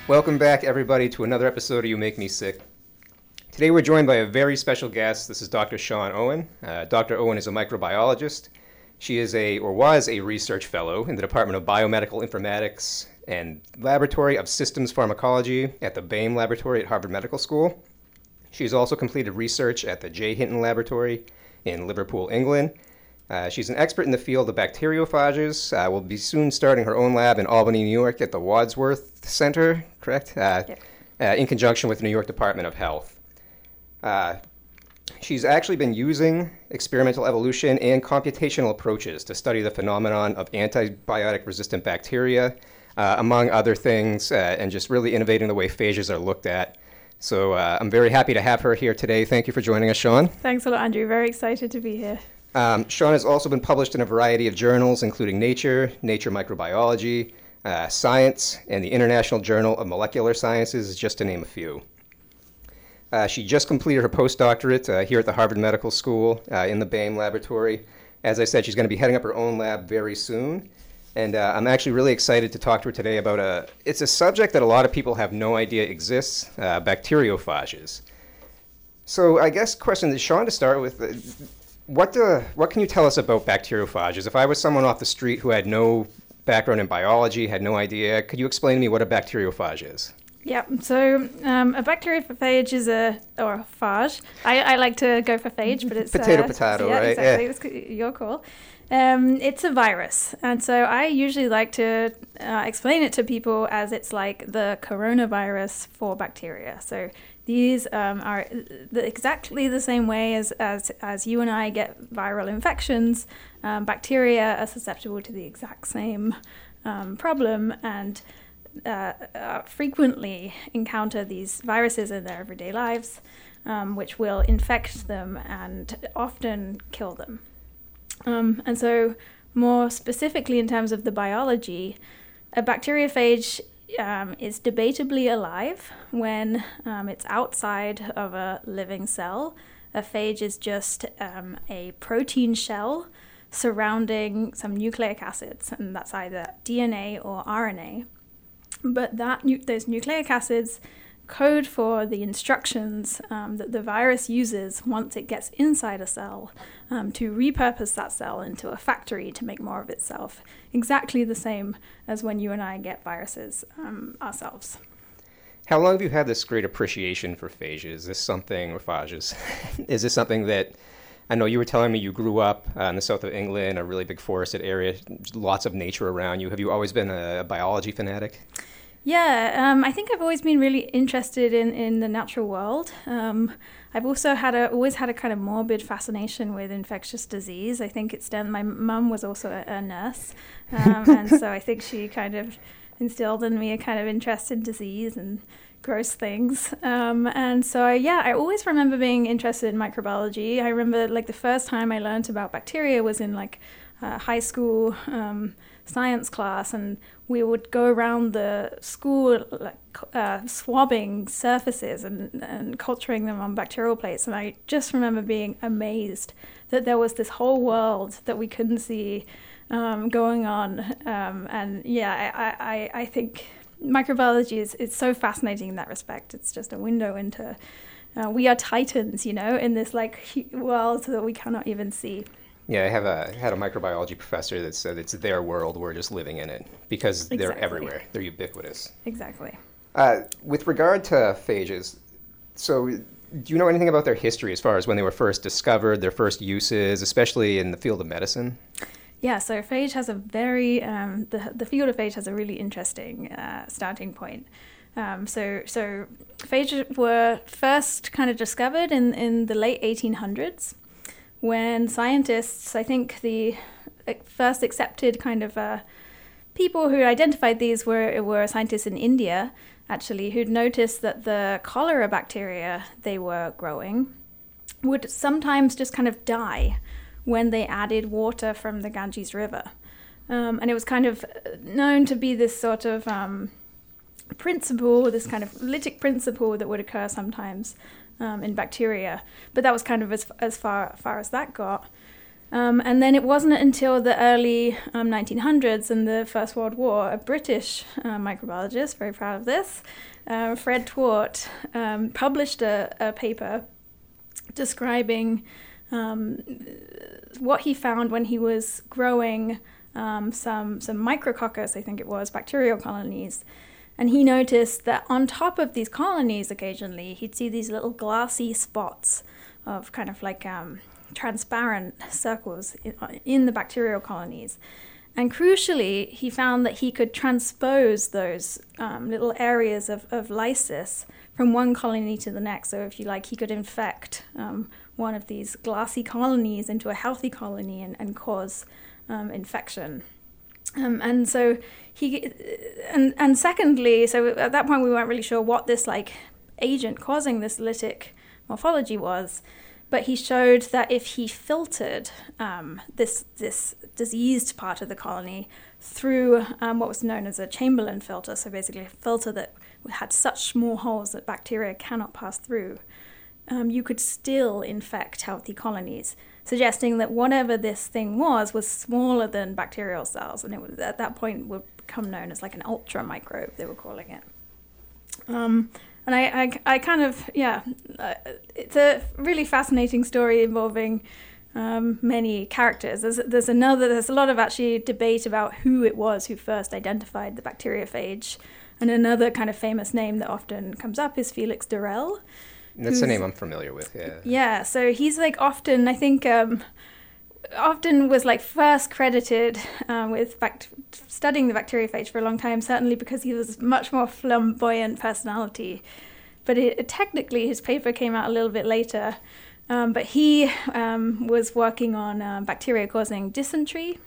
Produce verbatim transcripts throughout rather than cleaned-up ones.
Welcome back, everybody, to another episode of You Make Me Sick. Today we're joined by a very special guest. This is Doctor Shawn Owen. Uh, Doctor Owen is a microbiologist. She is a, or was a research fellow in the Department of Biomedical Informatics and Laboratory of Systems Pharmacology at the B A I M Laboratory at Harvard Medical School. She's also completed research at the J. Hinton Laboratory in Liverpool, England. Uh, she's an expert in the field of bacteriophages. Uh, will be soon starting her own lab in Albany, New York at the Wadsworth Center, correct? Uh, Yep. uh, in conjunction with the New York Department of Health. Uh, she's actually been using experimental evolution and computational approaches to study the phenomenon of antibiotic-resistant bacteria, uh, among other things, uh, and just really innovating the way phages are looked at. So uh, I'm very happy to have her here today. Thank you for joining us, Shawn. Thanks a lot, Andrew. Very excited to be here. Um, Shawn has also been published in a variety of journals, including Nature, Nature Microbiology, uh, Science, and the International Journal of Molecular Sciences, just to name a few. Uh, she just completed her postdoctorate uh, here at the Harvard Medical School uh, in the B A I M laboratory. As I said, she's going to be heading up her own lab very soon. And uh, I'm actually really excited to talk to her today about a, it's a subject that a lot of people have no idea exists, uh, bacteriophages. So I guess question to Shawn to start with, uh, What uh, what can you tell us about bacteriophages? If I was someone off the street who had no background in biology, had no idea, could you explain to me what a bacteriophage is? Yeah, so um, a bacteriophage is a, or a phage. I, I like to go for phage, but it's... Potato, uh, potato, yeah, right? Exactly, Yeah. it's your call. Um, it's a virus, and so I usually like to uh, explain it to people as it's like the coronavirus for bacteria. So these um, are the, exactly the same way as, as, as you and I get viral infections. Um, bacteria are susceptible to the exact same um, problem and uh, uh, frequently encounter these viruses in their everyday lives, um, which will infect them and often kill them. Um, and so more specifically in terms of the biology, a bacteriophage um, is debatably alive when um, it's outside of a living cell. A phage is just um, a protein shell surrounding some nucleic acids, and that's either D N A or R N A. But that nu- those nucleic acids code for the instructions um, that the virus uses once it gets inside a cell um, to repurpose that cell into a factory to make more of itself. Exactly the same as when you and I get viruses um, ourselves. How long have you had this great appreciation for phages? Is this something, or phages, is this something that, I know you were telling me you grew up uh, in the south of England, a really big forested area, lots of nature around you. Have you always been a biology fanatic? Yeah, um, I think I've always been really interested in, in the natural world. Um, I've also had a always had a kind of morbid fascination with infectious disease. I think it's done. My mum was also a, a nurse, um, and so I think she kind of instilled in me a kind of interest in disease and gross things. Um, and so yeah, I always remember being interested in microbiology. I remember like the first time I learned about bacteria was in like uh, high school um, science class, and we would go around the school like, uh, swabbing surfaces and, and culturing them on bacterial plates. And I just remember being amazed that there was this whole world that we couldn't see um, going on. Um, and yeah, I, I, I think microbiology is, is so fascinating in that respect. It's just a window into, uh, we are titans, you know, in this like world that we cannot even see. Yeah, I have a had a microbiology professor that said it's their world, we're just living in it, because they're Exactly. everywhere, they're ubiquitous. Exactly. Uh, with regard to phages, so do you know anything about their history as far as when they were first discovered, their first uses, especially in the field of medicine? Yeah, so phage has a very, um, the, the field of phage has a really interesting uh, starting point. Um, so so phages were first kind of discovered in, in the late eighteen hundreds. When scientists, I think the first accepted kind of uh, people who identified these were were scientists in India, actually, who'd noticed that the cholera bacteria they were growing would sometimes just kind of die when they added water from the Ganges River. Um, and it was kind of known to be this sort of um, principle, this kind of lytic principle that would occur sometimes Um, in bacteria, but that was kind of as as far far as that got. Um, and then it wasn't until the early um, nineteen hundreds and the First World War, a British uh, microbiologist, very proud of this, uh, Fred Twort, um, published a, a paper describing um, what he found when he was growing um, some, some micrococcus, I think it was, bacterial colonies. And he noticed that on top of these colonies, occasionally, he'd see these little glassy spots of kind of like um, transparent circles in, in the bacterial colonies. And crucially, he found that he could transpose those um, little areas of, of lysis from one colony to the next. So if you like, he could infect um, one of these glassy colonies into a healthy colony and, and cause um, infection. Um, and so he, and and secondly, so at that point we weren't really sure what this like agent causing this lytic morphology was, but he showed that if he filtered um, this this diseased part of the colony through um, what was known as a Chamberlain filter, so basically a filter that had such small holes that bacteria cannot pass through, um, you could still infect healthy colonies, suggesting that whatever this thing was was smaller than bacterial cells, and it was at that point would become known as like an ultra microbe, they were calling it. Um, and I, I, I kind of, yeah, uh, it's a really fascinating story involving um, many characters. There's, there's another, there's a lot of actually debate about who it was who first identified the bacteriophage, and another kind of famous name that often comes up is Felix Durrell. That's a name I'm familiar with, yeah. Yeah, so he's like often, I think, um, often was like first credited um, with bact- studying the bacteriophage for a long time, certainly because he was much more flamboyant personality. But it, technically his paper came out a little bit later. Um, but he um, was working on uh, bacteria causing dysentery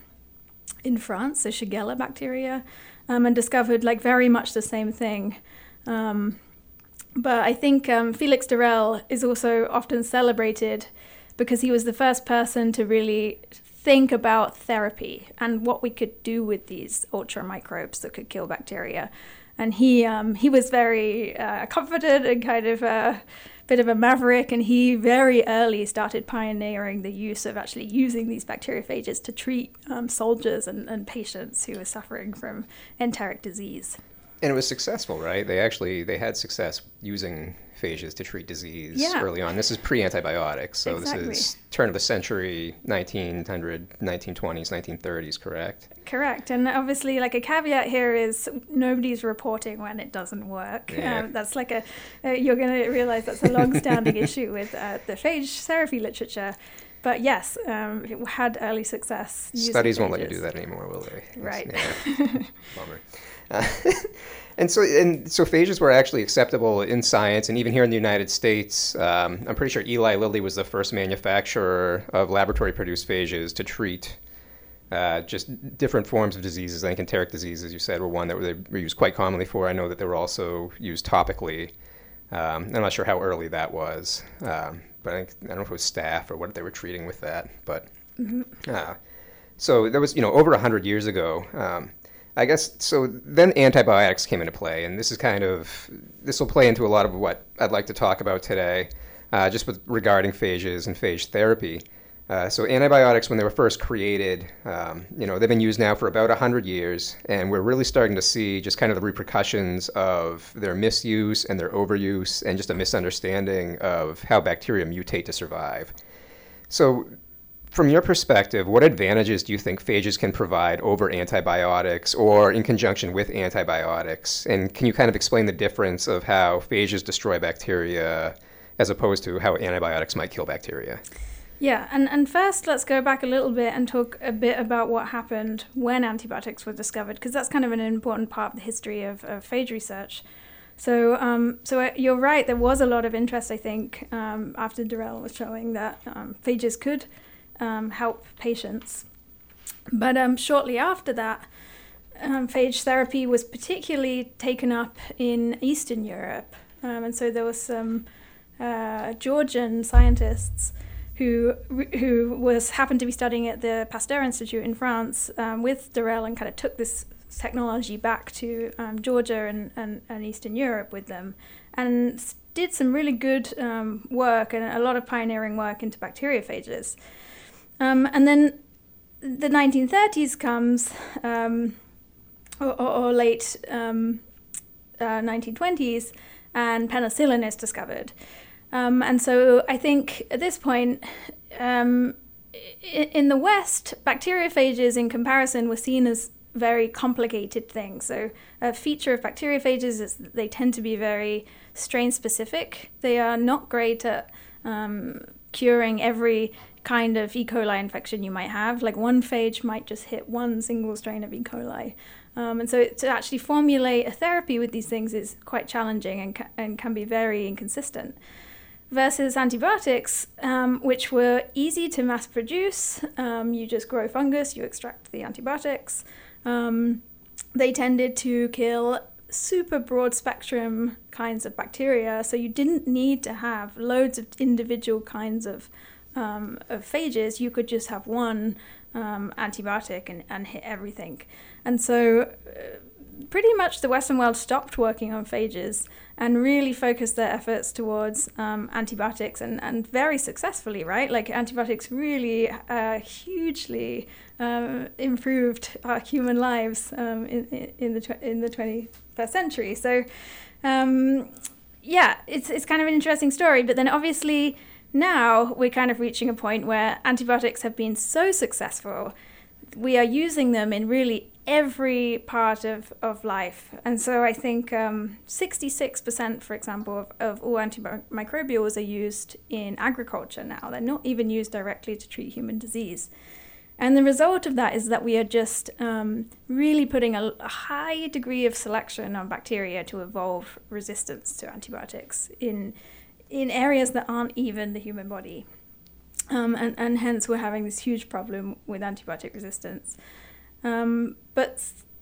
in France, so Shigella bacteria, um, and discovered like very much the same thing. Um, But I think um, Felix Durrell is also often celebrated because he was the first person to really think about therapy and what we could do with these ultra microbes that could kill bacteria. And he um, he was very uh, confident and kind of a bit of a maverick, and he very early started pioneering the use of actually using these bacteriophages to treat um, soldiers and, and patients who were suffering from enteric disease. And it was successful, right? They actually, they had success using phages to treat disease yeah. early on. This is pre-antibiotics, so exactly. This is turn of the century, nineteen hundred, nineteen twenties, nineteen thirties, correct? Correct. And obviously, like a caveat here is nobody's reporting when it doesn't work. Yeah. Um, that's like a, uh, you're going to realize that's a long-standing issue with uh, the phage therapy literature. But yes, um, it had early success. Studies won't phages. let you do that anymore, will they? Right. Yeah. Bummer. Uh, and so, and so phages were actually acceptable in science, and even here in the United States, um, I'm pretty sure Eli Lilly was the first manufacturer of laboratory-produced phages to treat uh, just different forms of diseases. I think enteric disease, as you said, were one that they were used quite commonly for. I know that they were also used topically. Um, I'm not sure how early that was, um, but I, think, I don't know if it was staph or what they were treating with that. But mm-hmm. uh, so that was, you know, over one hundred years ago. Um, I guess, so then antibiotics came into play, and this is kind of, this will play into a lot of what I'd like to talk about today, uh, just with regarding phages and phage therapy. Uh, so antibiotics, when they were first created, um, you know, they've been used now for about one hundred years, and we're really starting to see just kind of the repercussions of their misuse and their overuse and just a misunderstanding of how bacteria mutate to survive. So from your perspective, what advantages do you think phages can provide over antibiotics or in conjunction with antibiotics? And can you kind of explain the difference of how phages destroy bacteria as opposed to how antibiotics might kill bacteria? Yeah, and, and first let's go back a little bit and talk a bit about what happened when antibiotics were discovered, because that's kind of an important part of the history of, of phage research. So um, so you're right, there was a lot of interest, I think, um, after Durrell was showing that um, phages could Um, help patients. But um, shortly after that, um, phage therapy was particularly taken up in Eastern Europe. Um, and so there was some uh, Georgian scientists who who was happened to be studying at the Pasteur Institute in France um, with Durrell, and kind of took this technology back to um, Georgia and, and, and Eastern Europe with them, and did some really good um, work and a lot of pioneering work into bacteriophages. Um, and then the nineteen thirties comes, um, or, or, or late um, uh, nineteen twenties, and penicillin is discovered. Um, and so I think at this point, um, in the West, bacteriophages in comparison were seen as very complicated things. So a feature of bacteriophages is that they tend to be very strain specific. They are not great at um, curing every kind of E. coli infection you might have. Like one phage might just hit one single strain of E. coli. Um, and so to actually formulate a therapy with these things is quite challenging and, ca- and can be very inconsistent. Versus antibiotics, um, which were easy to mass produce. Um, you just grow fungus, you extract the antibiotics. Um, they tended to kill super broad spectrum kinds of bacteria, so you didn't need to have loads of individual kinds of, um, of phages. You could just have one um, antibiotic and, and hit everything. And so uh, pretty much the Western world stopped working on phages and really focused their efforts towards um, antibiotics, and, and very successfully, right? Like antibiotics really uh, hugely um, improved our human lives um, in, in the tw- in the twenty-first century. So, um, yeah, it's it's kind of an interesting story. But then obviously now we're kind of reaching a point where antibiotics have been so successful, we are using them in really every part of, of life. And so I think um, sixty-six percent, for example, of, of all antimicrobials are used in agriculture now. They're not even used directly to treat human disease. And the result of that is that we are just um, really putting a, a high degree of selection on bacteria to evolve resistance to antibiotics in, in areas that aren't even the human body. Um, and, and hence we're having this huge problem with antibiotic resistance. Um, but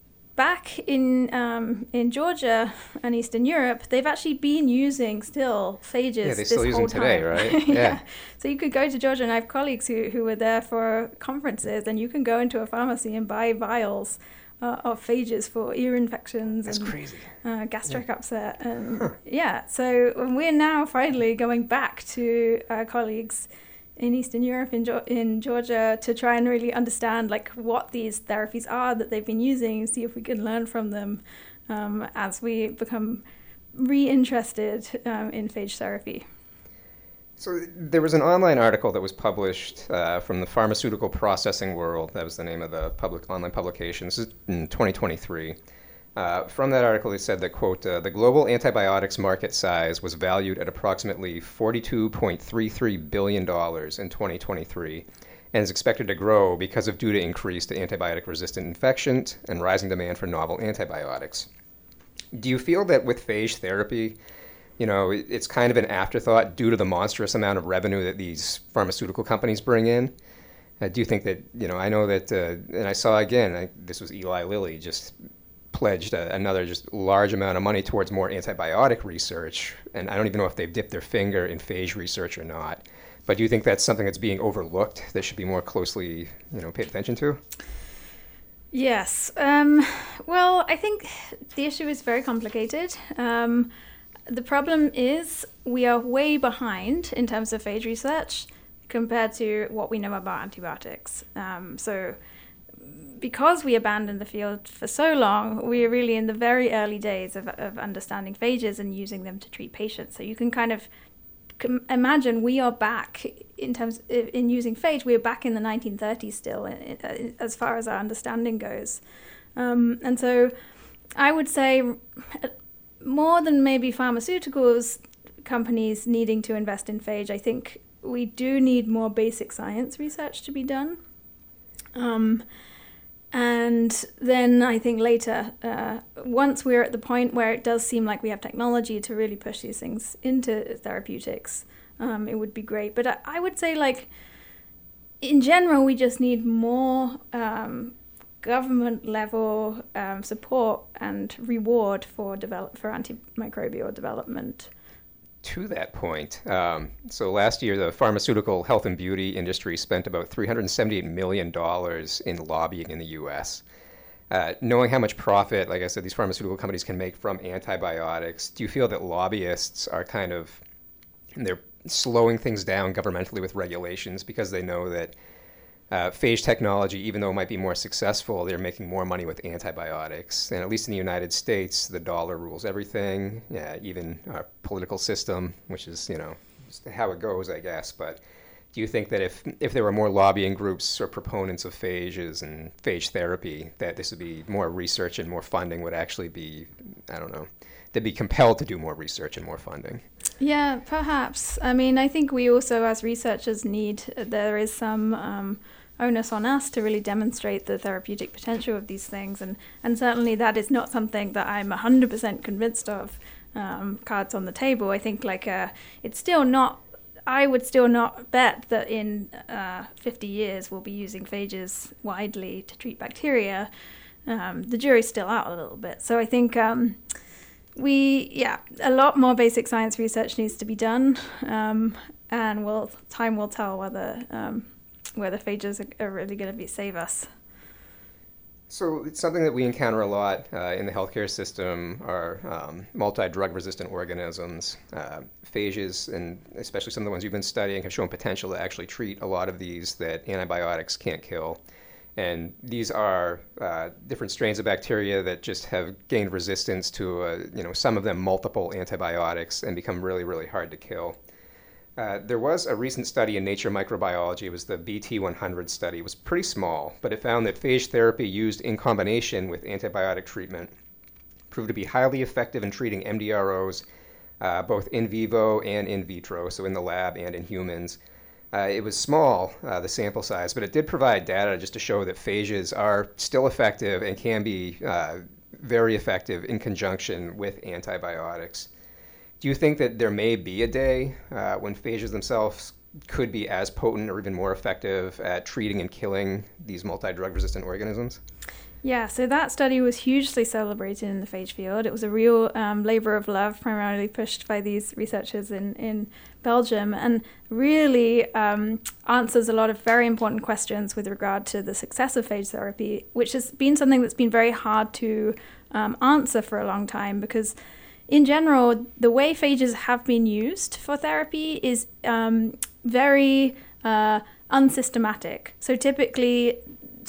back in um, in Georgia and Eastern Europe, they've actually been using still phages. Yeah, they this still use them whole today, time. right? yeah. Yeah. So you could go to Georgia, and I have colleagues who, who were there for conferences, and you can go into a pharmacy and buy vials uh, of phages for ear infections. That's and crazy. Uh, gastric Yeah. upset. And Huh. yeah, so we're now finally going back to our colleagues in Eastern Europe, in, Ge- in Georgia, to try and really understand like what these therapies are that they've been using, see if we can learn from them um, as we become re-interested um, in phage therapy. So there was an online article that was published uh, from the Pharmaceutical Processing World. That was the name of the public online publication. This is in twenty twenty-three. Uh, from that article, it said that, quote, uh, the global antibiotics market size was valued at approximately forty-two point three three billion dollars in twenty twenty-three and is expected to grow because of due to increased antibiotic-resistant infections and rising demand for novel antibiotics. Do you feel that with phage therapy, you know, it- it's kind of an afterthought due to the monstrous amount of revenue that these pharmaceutical companies bring in? I do think that, you know, I know that, uh, and I saw again, I, this was Eli Lilly just pledged a, another just large amount of money towards more antibiotic research, and I don't even know if they've dipped their finger in phage research or not. But do you think that's something that's being overlooked that should be more closely, you know, paid attention to? Yes. Um, well, I think the issue is very complicated. Um, the problem is we are way behind in terms of phage research compared to what we know about antibiotics. Um, so because we abandoned the field for so long, we are really in the very early days of, of understanding phages and using them to treat patients. So you can kind of com- imagine we are back in terms of, in using phage, we are back in the nineteen thirties still in, in, as far as our understanding goes. Um, and so I would say more than maybe pharmaceuticals companies needing to invest in phage, I think we do need more basic science research to be done. Um, And then I think later, uh, once we're at the point where it does seem like we have technology to really push these things into therapeutics, um, it would be great. But I, I would say, like, in general, we just need more um, government level um, support and reward for develop for antimicrobial development. To that point, um, so last year the pharmaceutical health and beauty industry spent about three hundred seventy-eight million dollars in lobbying in the U S. Uh, knowing how much profit, like I said, these pharmaceutical companies can make from antibiotics, do you feel that lobbyists are kind of, they're slowing things down governmentally with regulations because they know that uh, phage technology, even though it might be more successful, they're making more money with antibiotics. And at least in the United States, the dollar rules everything, yeah, even our political system, which is, you know, just how it goes, I guess. But do you think that if, if there were more lobbying groups or proponents of phages and phage therapy, that this would be more research and more funding would actually be, I don't know, they'd be compelled to do more research and more funding? Yeah, perhaps. I mean, I think we also, as researchers, need, there is some um, onus on us to really demonstrate the therapeutic potential of these things. And, and certainly that is not something that I'm one hundred percent convinced of, um, cards on the table. I think like uh, it's still not, I would still not bet that in uh, fifty years we'll be using phages widely to treat bacteria. Um, the jury's still out a little bit. So I think... Um, We, yeah, a lot more basic science research needs to be done, um, and we'll, time will tell whether um, whether phages are, are really going to be save us. So it's something that we encounter a lot uh, in the healthcare system are um, multi-drug resistant organisms. Uh, phages, and especially some of the ones you've been studying, have shown potential to actually treat a lot of these that antibiotics can't kill. And these are uh, different strains of bacteria that just have gained resistance to, uh, you know, some of them multiple antibiotics and become really, really hard to kill. Uh, there was a recent study in Nature Microbiology. It was the B T one hundred study. It was pretty small, but it found that phage therapy used in combination with antibiotic treatment proved to be highly effective in treating M D R Os, uh, both in vivo and in vitro, so in the lab and in humans. Uh, it was small, uh, the sample size, but it did provide data just to show that phages are still effective and can be uh, very effective in conjunction with antibiotics. Do you think that there may be a day uh, when phages themselves could be as potent or even more effective at treating and killing these multi-drug resistant organisms? Yeah, so that study was hugely celebrated in the phage field. It was a real um, labor of love, primarily pushed by these researchers in, in Belgium, and really um, answers a lot of very important questions with regard to the success of phage therapy, which has been something that's been very hard to um, answer for a long time, because in general, the way phages have been used for therapy is um, very uh, unsystematic. So typically,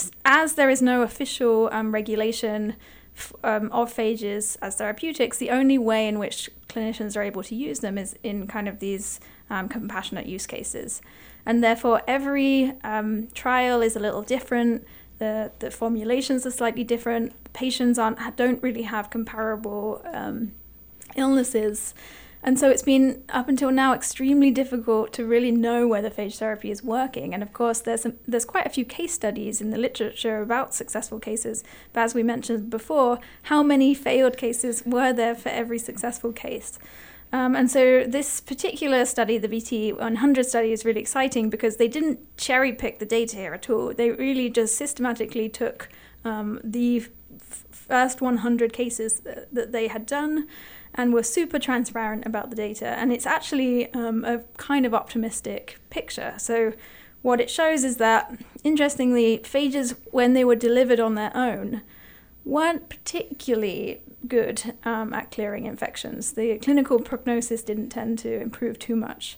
as there is no official um, regulation f- um, of phages as therapeutics, the only way in which clinicians are able to use them is in kind of these um, compassionate use cases. And therefore, every um, trial is a little different. The, the formulations are slightly different. Patients aren't, don't really have comparable um, illnesses. And so it's been, up until now, extremely difficult to really know whether phage therapy is working. And of course, there's some, there's quite a few case studies in the literature about successful cases. But as we mentioned before, how many failed cases were there for every successful case? Um, and so this particular study, the B T one hundred study, is really exciting because they didn't cherry pick the data here at all. They really just systematically took um, the f- first one hundred cases that, that they had done, and were super transparent about the data. And it's actually um, a kind of optimistic picture. So what it shows is that, interestingly, phages, when they were delivered on their own, weren't particularly good um, at clearing infections. The clinical prognosis didn't tend to improve too much.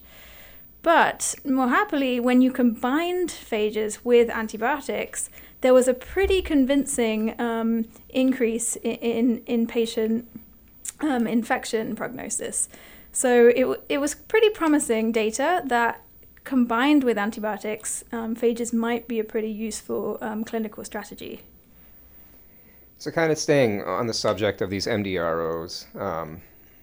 But more happily, when you combined phages with antibiotics, there was a pretty convincing um, increase in, in, in patient Um, infection prognosis. So it, w- it was pretty promising data that, combined with antibiotics, um, phages might be a pretty useful um, clinical strategy. So kind of staying on the subject of these M D R Os, um,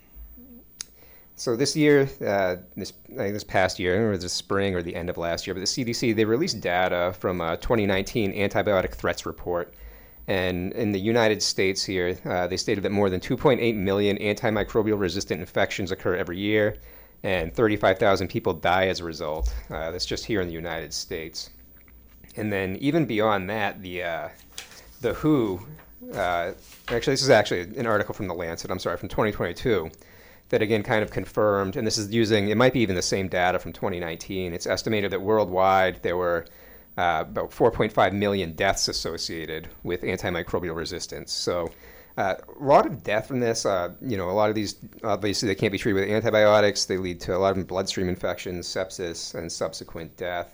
so this year, uh, this I think this past year, or the spring or the end of last year, but the C D C, they released data from a twenty nineteen antibiotic threats report. And in the United States here, uh, they stated that more than two point eight million antimicrobial resistant infections occur every year, and thirty-five thousand people die as a result. Uh, that's just here in the United States. And then even beyond that, the uh, the W H O, uh, actually this is actually an article from The Lancet, I'm sorry, from twenty twenty-two, that again kind of confirmed, and this is using, it might be even the same data from twenty nineteen, it's estimated that worldwide there were Uh, about four point five million deaths associated with antimicrobial resistance. So uh, a lot of death from this, uh, you know, a lot of these, obviously they can't be treated with antibiotics. They lead to a lot of bloodstream infections, sepsis, and subsequent death.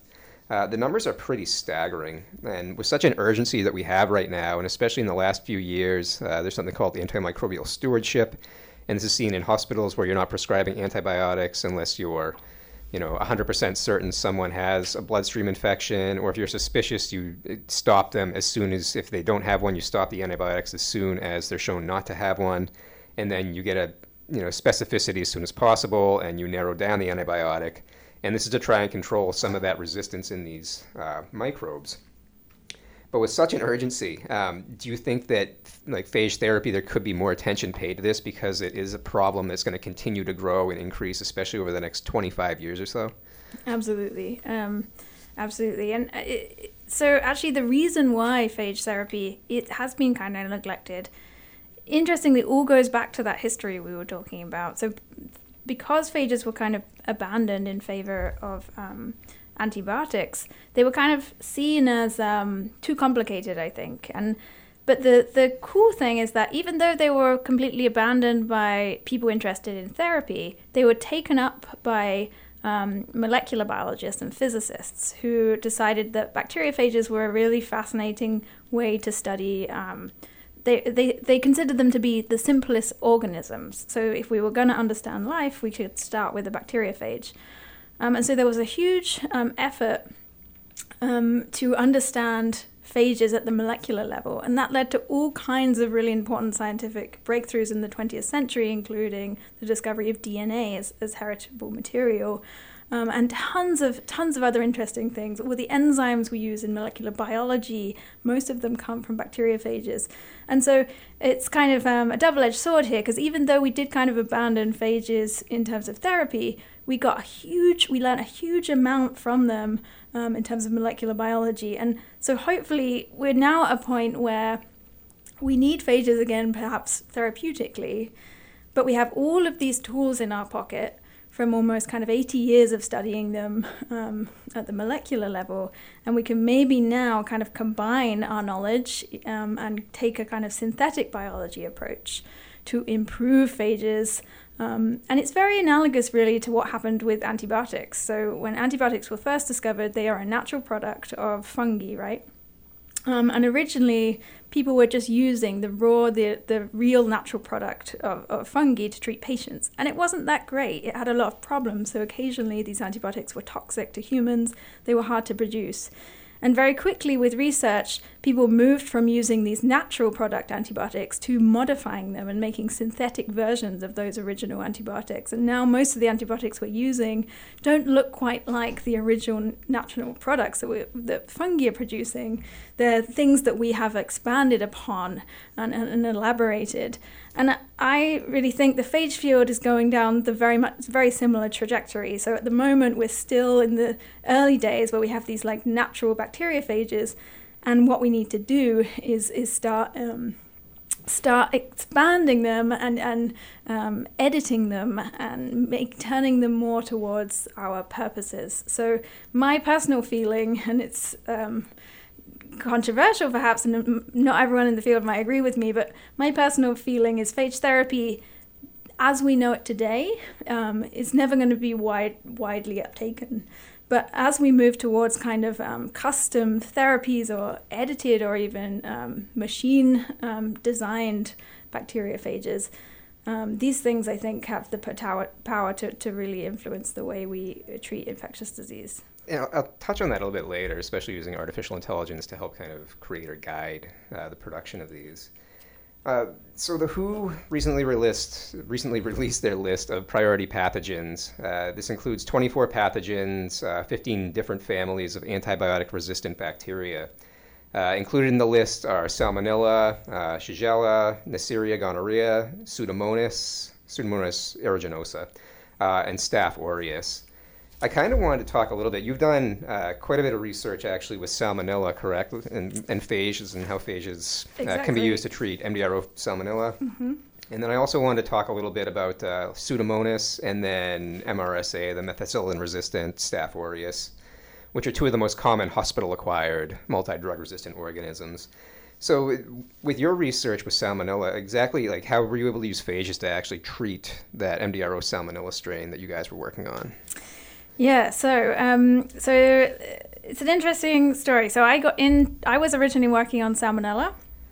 Uh, the numbers are pretty staggering. And with such an urgency that we have right now, and especially in the last few years, uh, there's something called antimicrobial stewardship. And this is seen in hospitals where you're not prescribing antibiotics unless you're, you know, one hundred percent certain someone has a bloodstream infection, or if you're suspicious, you stop them as soon as, if they don't have one, you stop the antibiotics as soon as they're shown not to have one. And then you get a, you know, specificity as soon as possible, and you narrow down the antibiotic. And this is to try and control some of that resistance in these uh, microbes. But with such an urgency, um, do you think that, like phage therapy, there could be more attention paid to this because it is a problem that's going to continue to grow and increase, especially over the next twenty-five years or so? Absolutely. Um, absolutely. And it, so actually the reason why phage therapy, it has been kind of neglected, interestingly, all goes back to that history we were talking about. So because phages were kind of abandoned in favor of um, antibiotics, they were kind of seen as um, too complicated, I think. And but the, the cool thing is that even though they were completely abandoned by people interested in therapy, they were taken up by um, molecular biologists and physicists who decided that bacteriophages were a really fascinating way to study. Um, They, they they considered them to be the simplest organisms. So if we were going to understand life, we could start with a bacteriophage. Um, and so there was a huge um, effort um, to understand phages at the molecular level. And that led to all kinds of really important scientific breakthroughs in the twentieth century, including the discovery of D N A as, as heritable material. Um, and tons of tons of other interesting things. All the enzymes we use in molecular biology, most of them come from bacteriophages. And so it's kind of um, a double-edged sword here, because even though we did kind of abandon phages in terms of therapy, we got a huge, we learned a huge amount from them um, in terms of molecular biology. And so hopefully we're now at a point where we need phages again, perhaps therapeutically, but we have all of these tools in our pocket from almost kind of eighty years of studying them um, at the molecular level. And we can maybe now kind of combine our knowledge um, and take a kind of synthetic biology approach to improve phages. Um, and it's very analogous really to what happened with antibiotics. So when antibiotics were first discovered, they are a natural product of fungi, right? Um, and originally, people were just using the raw, the, the real natural product of, of fungi to treat patients. And it wasn't that great. It had a lot of problems. So occasionally, these antibiotics were toxic to humans. They were hard to produce. And very quickly with research, people moved from using these natural product antibiotics to modifying them and making synthetic versions of those original antibiotics. And now most of the antibiotics we're using don't look quite like the original natural products that, we, that fungi are producing. They're things that we have expanded upon and, and, and elaborated. And I really think the phage field is going down the very much very similar trajectory. So at the moment, we're still in the early days where we have these like natural bacteriophages, and what we need to do is is start um, start expanding them and and um, editing them and make turning them more towards our purposes. So my personal feeling, and it's um, controversial perhaps, and not everyone in the field might agree with me, but my personal feeling is phage therapy, as we know it today, um, is never going to be wide, widely uptaken. But as we move towards kind of um, custom therapies or edited or even um, machine um, designed bacteriophages, um, these things I think have the power, power to, to really influence the way we treat infectious disease. Yeah, I'll touch on that a little bit later, especially using artificial intelligence to help kind of create or guide uh, the production of these. Uh, so the W H O recently released, recently released their list of priority pathogens. Uh, this includes twenty-four pathogens, uh, fifteen different families of antibiotic-resistant bacteria. Uh, included in the list are Salmonella, uh, Shigella, Neisseria gonorrhea, Pseudomonas, Pseudomonas aeruginosa, uh, and Staph aureus. I kind of wanted to talk a little bit. You've done uh, quite a bit of research actually with Salmonella, correct? And, and phages and how phages uh, Exactly. can be used to treat M D R O Salmonella. Mm-hmm. And then I also wanted to talk a little bit about uh, Pseudomonas and then M R S A, the methicillin-resistant Staph aureus, which are two of the most common hospital-acquired multi-drug resistant organisms. So with your research with Salmonella, exactly like how were you able to use phages to actually treat that M D R O Salmonella strain that you guys were working on? Yeah, so um, so it's an interesting story. So I got in. I was originally working on Salmonella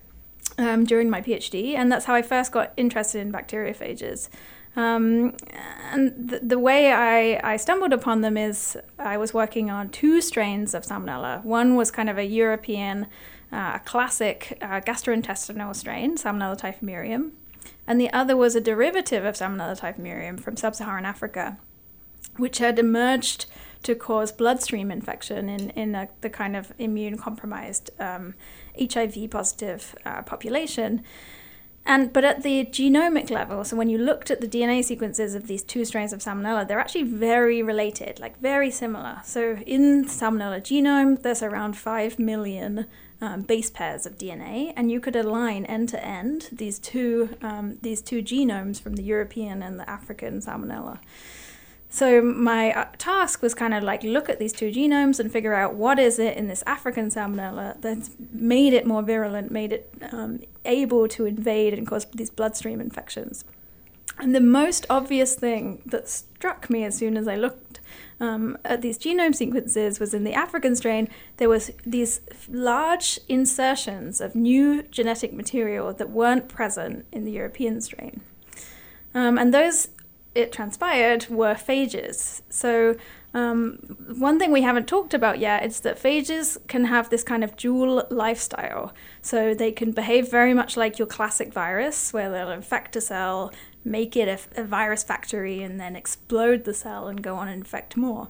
um, during my PhD, and that's how I first got interested in bacteriophages. Um, and the, the way I, I stumbled upon them is I was working on two strains of Salmonella. One was kind of a European, uh, classic uh, gastrointestinal strain, Salmonella typhimurium, and the other was a derivative of Salmonella typhimurium from sub-Saharan Africa, which had emerged to cause bloodstream infection in, in a, the kind of immune-compromised um, H I V-positive uh, population. And but at the genomic level, so when you looked at the D N A sequences of these two strains of Salmonella, they're actually very related, like very similar. So in the Salmonella genome, there's around five million um, base pairs of D N A, and you could align end to end these two um, these two genomes from the European and the African Salmonella. So my task was kind of like look at these two genomes and figure out what is it in this African Salmonella that's made it more virulent, made it um, able to invade and cause these bloodstream infections. And the most obvious thing that struck me as soon as I looked um, at these genome sequences was in the African strain, there was these large insertions of new genetic material that weren't present in the European strain. Um, and those it transpired were phages. So um, one thing we haven't talked about yet is that phages can have this kind of dual lifestyle. So they can behave very much like your classic virus, where they'll infect a cell, make it a, a virus factory, and then explode the cell and go on and infect more.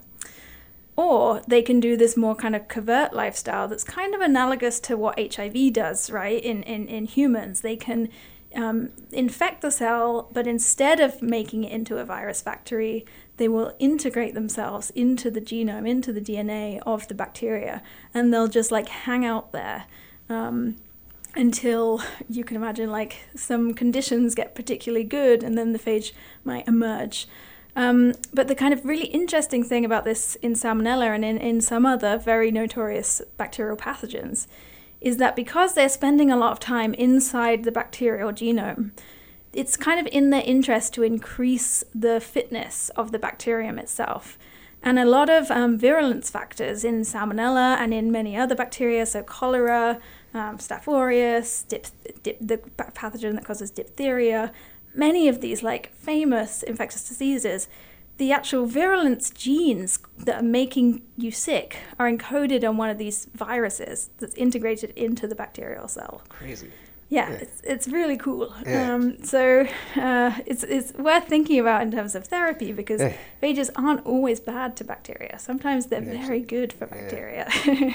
Or they can do this more kind of covert lifestyle that's kind of analogous to what H I V does, right, in, in, in humans. They can Um, infect the cell, but instead of making it into a virus factory, they will integrate themselves into the genome, into the D N A of the bacteria, and they'll just like hang out there um, until you can imagine like some conditions get particularly good, and then the phage might emerge. Um, but the kind of really interesting thing about this in Salmonella and in, in some other very notorious bacterial pathogens is that because they're spending a lot of time inside the bacterial genome, it's kind of in their interest to increase the fitness of the bacterium itself. And a lot of um, virulence factors in Salmonella and in many other bacteria, so cholera, um, Staph aureus, dip, dip, the pathogen that causes diphtheria, many of these like famous infectious diseases, the actual virulence genes that are making you sick are encoded on one of these viruses that's integrated into the bacterial cell. Crazy. Yeah, Yeah. It's, it's really cool. Yeah. Um, so uh, it's, it's worth thinking about in terms of therapy, because Yeah. phages aren't always bad to bacteria. Sometimes they're Yeah. very good for Yeah. bacteria.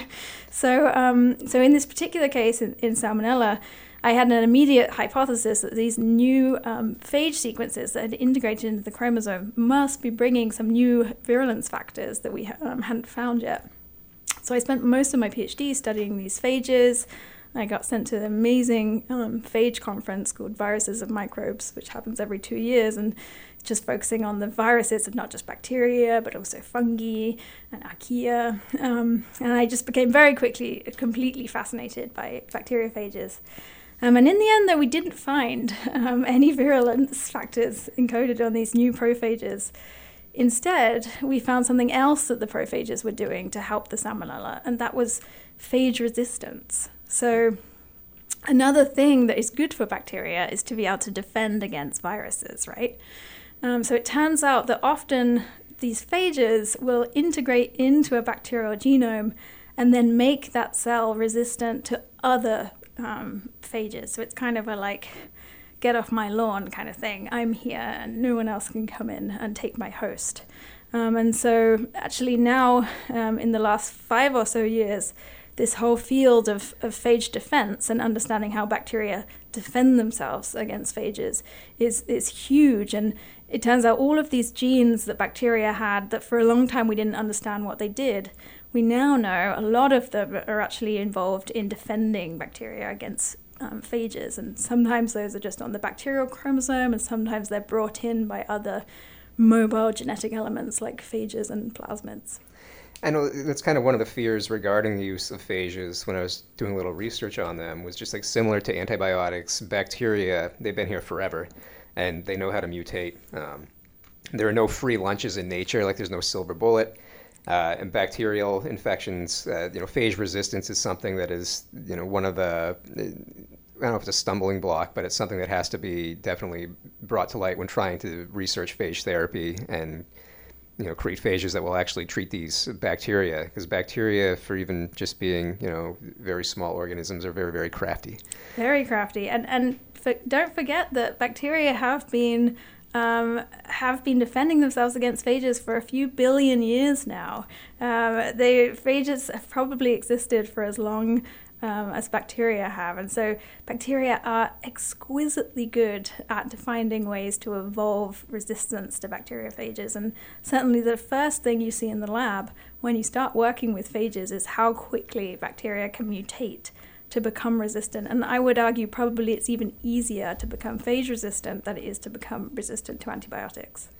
so um, so in this particular case in, in Salmonella, I had an immediate hypothesis that these new um, phage sequences that had integrated into the chromosome must be bringing some new virulence factors that we um, hadn't found yet. So I spent most of my PhD studying these phages. I got sent to an amazing um, phage conference called Viruses of Microbes, which happens every two years, and just focusing on the viruses of not just bacteria, but also fungi and archaea. Um, and I just became very quickly completely fascinated by bacteriophages. Um, and in the end, though, we didn't find um, any virulence factors encoded on these new prophages. Instead, we found something else that the prophages were doing to help the Salmonella, and that was phage resistance. So another thing that is good for bacteria is to be able to defend against viruses, right? Um, so it turns out that often these phages will integrate into a bacterial genome and then make that cell resistant to other um, phages. So it's kind of a like, get off my lawn kind of thing. I'm here and no one else can come in and take my host. Um, and so actually now, um, in the last five or so years, this whole field of, of phage defense and understanding how bacteria defend themselves against phages is, is huge. And it turns out all of these genes that bacteria had that for a long time we didn't understand what they did, we now know a lot of them are actually involved in defending bacteria against um, phages. And sometimes those are just on the bacterial chromosome, and sometimes they're brought in by other mobile genetic elements like phages and plasmids. I know that's kind of one of the fears regarding the use of phages when I was doing a little research on them, was just like similar to antibiotics, bacteria, they've been here forever and they know how to mutate. Um, There are no free lunches in nature, like there's no silver bullet. Uh, and bacterial infections, uh, you know, phage resistance is something that is, you know, one of the, I don't know if it's a stumbling block, but it's something that has to be definitely brought to light when trying to research phage therapy and, you know, create phages that will actually treat these bacteria. Because bacteria, for even just being, you know, very small organisms, are very, very crafty. Very crafty. And, and for, don't forget that bacteria have been Um, have been defending themselves against phages for a few billion years now. Um, they phages have probably existed for as long um, as bacteria have, and so bacteria are exquisitely good at finding ways to evolve resistance to bacteriophages. And certainly the first thing you see in the lab when you start working with phages is how quickly bacteria can mutate to become resistant. And I would argue probably it's even easier to become phage resistant than it is to become resistant to antibiotics.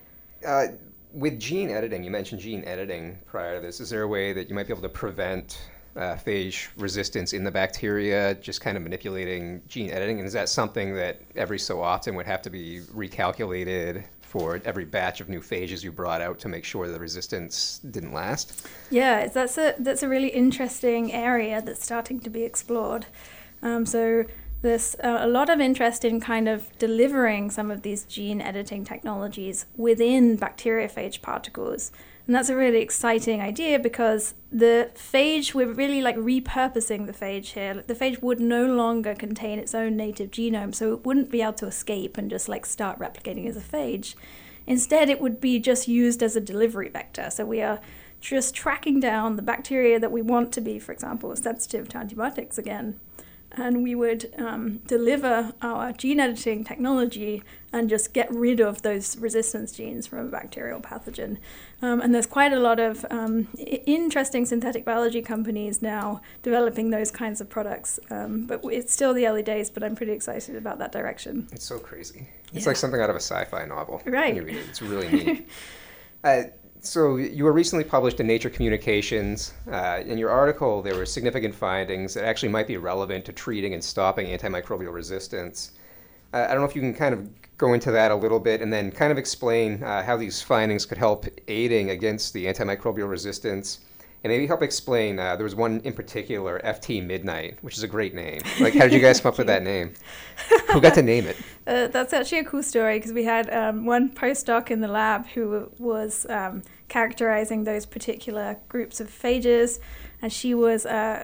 Uh, with gene editing, you mentioned gene editing prior to this. Is there a way that you might be able to prevent uh, phage resistance in the bacteria, just kind of manipulating gene editing? And is that something that every so often would have to be recalculated for every batch of new phages you brought out to make sure the resistance didn't last? Yeah, that's a that's a really interesting area that's starting to be explored. Um, so there's uh, a lot of interest in kind of delivering some of these gene editing technologies within bacteriophage particles. And that's a really exciting idea because the phage, we're really like repurposing the phage here. The phage would no longer contain its own native genome, so it wouldn't be able to escape and just like start replicating as a phage. Instead, it would be just used as a delivery vector. So we are just tracking down the bacteria that we want to be, for example, sensitive to antibiotics again. And we would um, deliver our gene editing technology and just get rid of those resistance genes from a bacterial pathogen. Um, and there's quite a lot of um, I- interesting synthetic biology companies now developing those kinds of products. Um, but it's still the early days, but I'm pretty excited about that direction. It's so crazy. It's Yeah. like something out of a sci-fi novel. Right. When you read it. It's really neat. uh, So you were recently published in Nature Communications. Uh, in your article, there were significant findings that actually might be relevant to treating and stopping antimicrobial resistance. Uh, I don't know if you can kind of go into that a little bit and then kind of explain uh, how these findings could help aiding against the antimicrobial resistance. And maybe help explain, uh, there was one in particular, F T Midnight, which is a great name. Like, how did you guys come up with that name? Who got to name it? Uh, that's actually a cool story because we had um, one postdoc in the lab who was um, characterizing those particular groups of phages, and she was uh,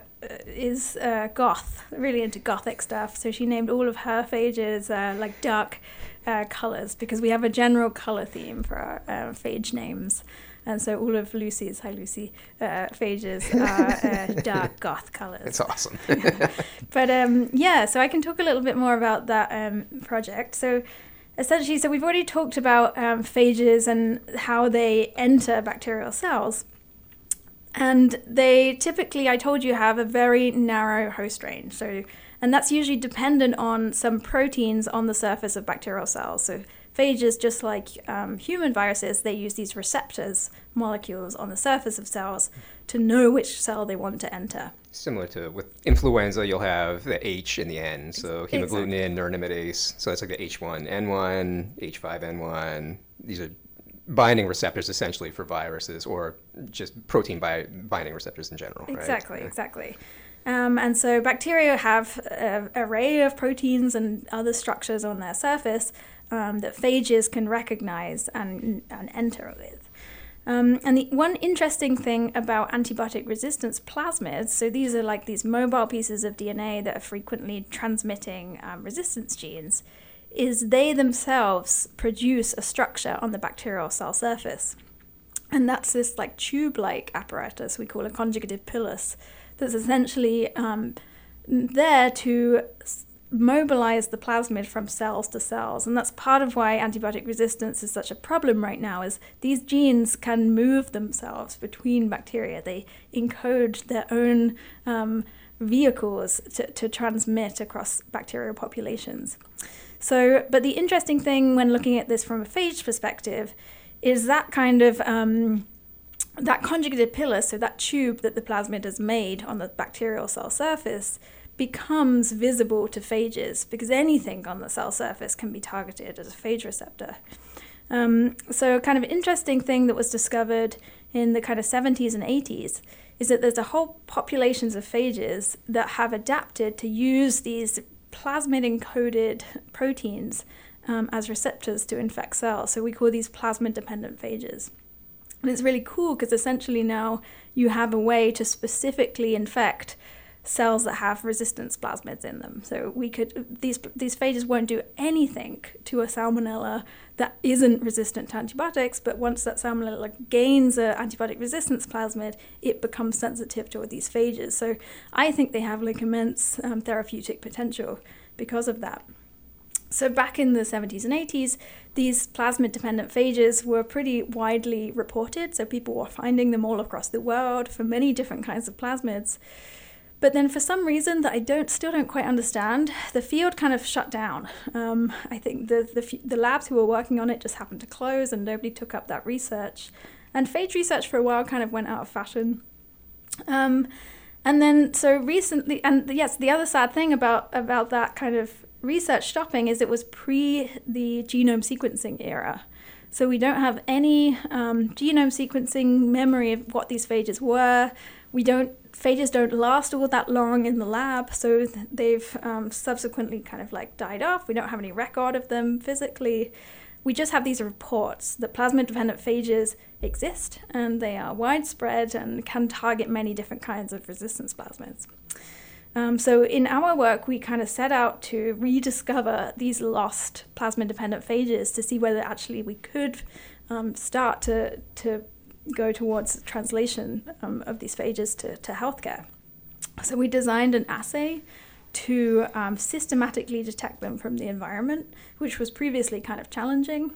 is uh, goth, really into gothic stuff. So she named all of her phages uh, like dark uh, colors because we have a general color theme for our uh, phage names. And so all of Lucy's, hi Lucy, uh, phages are uh, dark goth colors. It's awesome. But um, yeah, so I can talk a little bit more about that um, project. So essentially, so we've already talked about um, phages and how they enter bacterial cells. And they typically, I told you, have a very narrow host range. So, and that's usually dependent on some proteins on the surface of bacterial cells. So phages, just like um, human viruses, they use these receptors molecules on the surface of cells to know which cell they want to enter. Similar to with influenza, you'll have the H in the end, so hemagglutinin, Exactly. neuraminidase. So that's like the H one N one, H five N one. These are binding receptors essentially for viruses, or just protein bi- binding receptors in general. Exactly, right? exactly. Um, and so bacteria have an array of proteins and other structures on their surface um, that phages can recognize and, and enter with. Um, and the one interesting thing about antibiotic resistance plasmids, so these are like these mobile pieces of D N A that are frequently transmitting um, resistance genes, is they themselves produce a structure on the bacterial cell surface. And that's this like tube-like apparatus we call a conjugative pilus that's essentially um, there to s- mobilize the plasmid from cells to cells. And that's part of why antibiotic resistance is such a problem right now, is these genes can move themselves between bacteria. They encode their own um, vehicles to, to transmit across bacterial populations. So, but the interesting thing when looking at this from a phage perspective is that kind of um, that conjugated pilus, so that tube that the plasmid has made on the bacterial cell surface, becomes visible to phages because anything on the cell surface can be targeted as a phage receptor. Um, so a kind of interesting thing that was discovered in the kind of seventies and eighties is that there's a whole populations of phages that have adapted to use these plasmid-encoded proteins um, as receptors to infect cells. So we call these plasmid-dependent phages. And it's really cool because essentially now you have a way to specifically infect cells that have resistance plasmids in them. So we could these these phages won't do anything to a salmonella that isn't resistant to antibiotics, but once that salmonella gains an antibiotic resistance plasmid, it becomes sensitive to these phages. So I think they have like immense um, therapeutic potential because of that. So back in the seventies and eighties, these plasmid-dependent phages were pretty widely reported. So people were finding them all across the world for many different kinds of plasmids. But then for some reason that I don't still don't quite understand, the field kind of shut down. Um, I think the, the the labs who were working on it just happened to close and nobody took up that research. And phage research for a while kind of went out of fashion. Um, and then so recently, and yes, the other sad thing about, about that kind of research stopping is it was pre the genome sequencing era. So we don't have any um, genome sequencing memory of what these phages were. We don't, phages don't last all that long in the lab, so they've um, subsequently kind of like died off. We don't have any record of them physically. We just have these reports that plasmid-dependent phages exist and they are widespread and can target many different kinds of resistance plasmids. Um, so in our work, we kind of set out to rediscover these lost plasmid-dependent phages to see whether actually we could um, start to, to go towards translation um, of these phages to, to healthcare. So we designed an assay to um, systematically detect them from the environment, which was previously kind of challenging.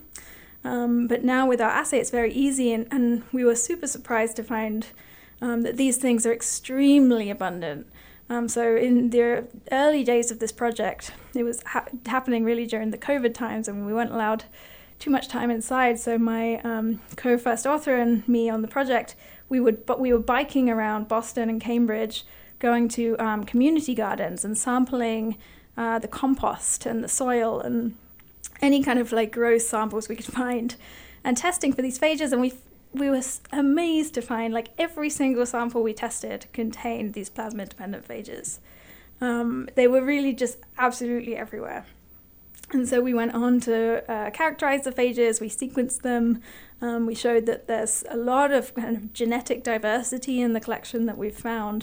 Um, but now with our assay, it's very easy, and, and we were super surprised to find um, that these things are extremely abundant. Um, so in the early days of this project, it was ha- happening really during the COVID times, and we weren't allowed too much time inside. So my um, co-first author and me on the project, we would, but we were biking around Boston and Cambridge, going to um, community gardens and sampling uh, the compost and the soil and any kind of like gross samples we could find, and testing for these phages. And we we were amazed to find like every single sample we tested contained these plasmid-dependent phages. Um, they were really just absolutely everywhere. And so we went on to uh, characterize the phages, we sequenced them, um, we showed that there's a lot of kind of genetic diversity in the collection that we've found.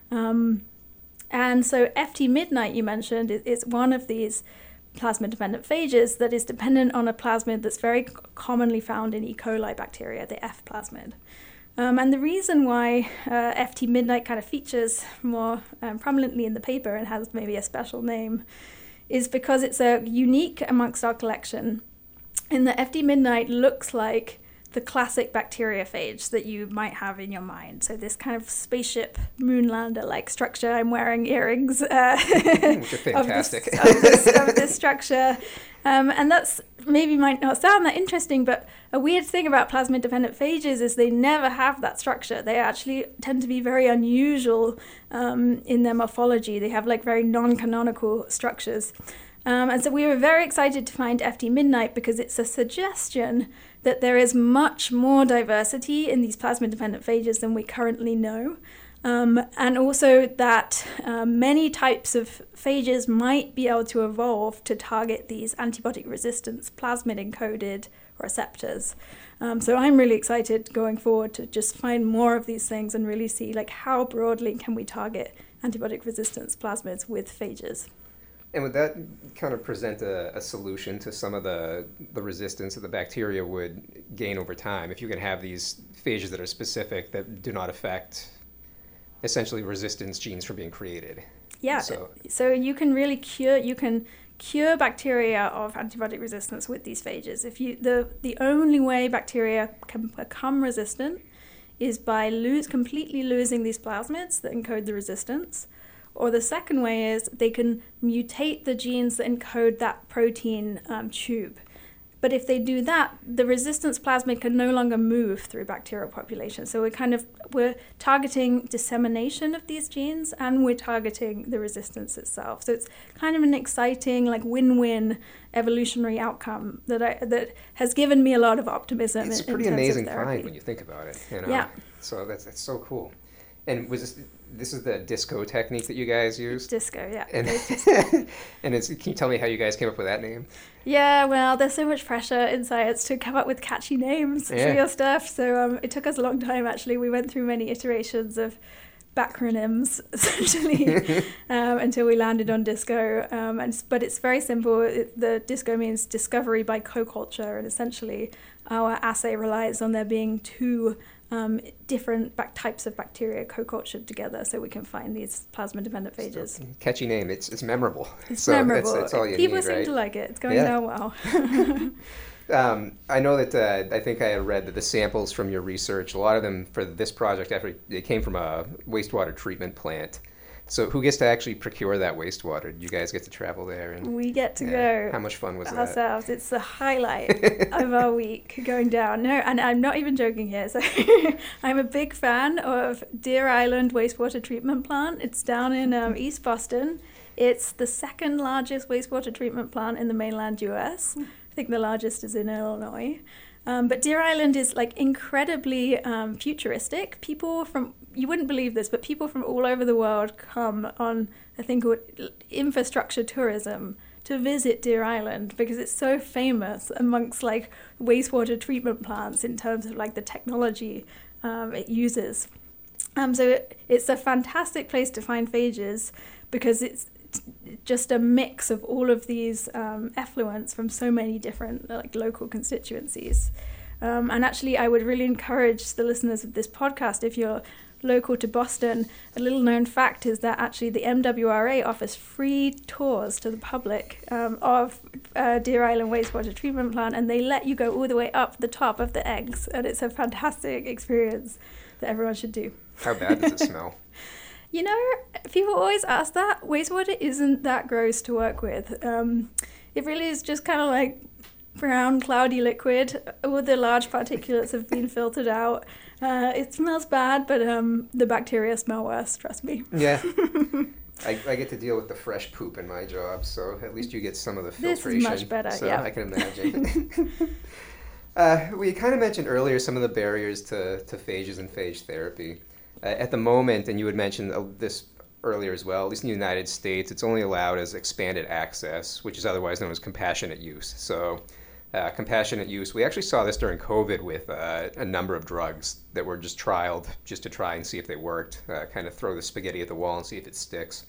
Um, and so F T Midnight, you mentioned, is, is one of these plasmid-dependent phages that is dependent on a plasmid that's very c- commonly found in E. coli bacteria, the F plasmid. Um, and the reason why uh, F T Midnight kind of features more um, prominently in the paper and has maybe a special name is because it's a unique amongst our collection in that F T Midnight looks like the classic bacteriophage that you might have in your mind. So this kind of spaceship moonlander-like structure. I'm wearing earrings uh, Which are fantastic. of, this, of, this, of this structure. Um, and that's maybe might not sound that interesting, but a weird thing about plasmid-dependent phages is they never have that structure. They actually tend to be very unusual um, in their morphology. They have like very non-canonical structures. Um, and so we were very excited to find F T Midnight because it's a suggestion that there is much more diversity in these plasmid-dependent phages than we currently know. Um, and also that uh, many types of phages might be able to evolve to target these antibiotic resistance plasmid-encoded receptors. Um, so I'm really excited going forward to just find more of these things and really see like how broadly can we target antibiotic resistance plasmids with phages. And would that kind of present a, a solution to some of the, the resistance that the bacteria would gain over time? If you can have these phages that are specific that do not affect essentially resistance genes from being created. Yeah, so, so you can really cure, you can cure bacteria of antibiotic resistance with these phages. If you the, the only way bacteria can become resistant is by lose, completely losing these plasmids that encode the resistance. Or the second way is they can mutate the genes that encode that protein um, tube. But if they do that, the resistance plasmid can no longer move through bacterial populations. So we're kind of, we're targeting dissemination of these genes, and we're targeting the resistance itself. So it's kind of an exciting, like win-win evolutionary outcome that I, that has given me a lot of optimism. It's in, a pretty in terms amazing of therapy. find when you think about it. You know? Yeah. So that's, that's so cool. And was this, this is the disco technique that you guys use? Disco, yeah. And, and it's, can you tell me how you guys came up with that name? Yeah, well, there's so much pressure in science to come up with catchy names Yeah. for your stuff. So um, it took us a long time, actually. We went through many iterations of backronyms, essentially, um, until we landed on disco. Um, and But it's very simple. It, the disco means discovery by co-culture. And essentially, our assay relies on there being two Um, different back types of bacteria co-cultured together, so we can find these plasma-dependent phages. So, catchy name. It's it's memorable. It's so memorable. That's, that's all you People need, seem right? to like it. It's going Yeah. down well. um, I know that uh, I think I had read that the samples from your research, a lot of them for this project, actually, they came from a wastewater treatment plant. So who gets to actually procure that wastewater? Do you guys get to travel there? And We get to yeah. go How much fun was that? ourselves. It's the highlight of our week going down. No, and I'm not even joking here. So I'm a big fan of Deer Island Wastewater Treatment Plant. It's down in um, East Boston. It's the second largest wastewater treatment plant in the mainland U S. I think the largest is in Illinois. Um, but Deer Island is like incredibly um, futuristic. People from, you wouldn't believe this, but people from all over the world come on a thing called infrastructure tourism to visit Deer Island because it's so famous amongst like wastewater treatment plants in terms of like the technology um, it uses. Um, so it, it's a fantastic place to find phages because it's just a mix of all of these um, effluents from so many different like local constituencies. Um, and actually, I would really encourage the listeners of this podcast, if you're local to Boston, a little known fact is that actually the M W R A offers free tours to the public um, of uh, Deer Island Wastewater Treatment Plant, and they let you go all the way up the top of the eggs, and it's a fantastic experience that everyone should do. How bad does it smell? You know, people always ask that. Wastewater isn't that gross to work with. Um, it really is just kind of like brown, cloudy liquid. All the large particulates have been filtered out. Uh, it smells bad, but um, the bacteria smell worse, trust me. Yeah. I, I get to deal with the fresh poop in my job, so at least you get some of the filtration. This is much better, so yeah. I can imagine. uh, we kind of mentioned earlier some of the barriers to, to phages and phage therapy. Uh, at the moment, and you had mentioned uh, this earlier as well, at least in the United States, it's only allowed as expanded access, which is otherwise known as compassionate use. So uh, compassionate use, we actually saw this during COVID with uh, a number of drugs that were just trialed just to try and see if they worked, uh, kind of throw the spaghetti at the wall and see if it sticks.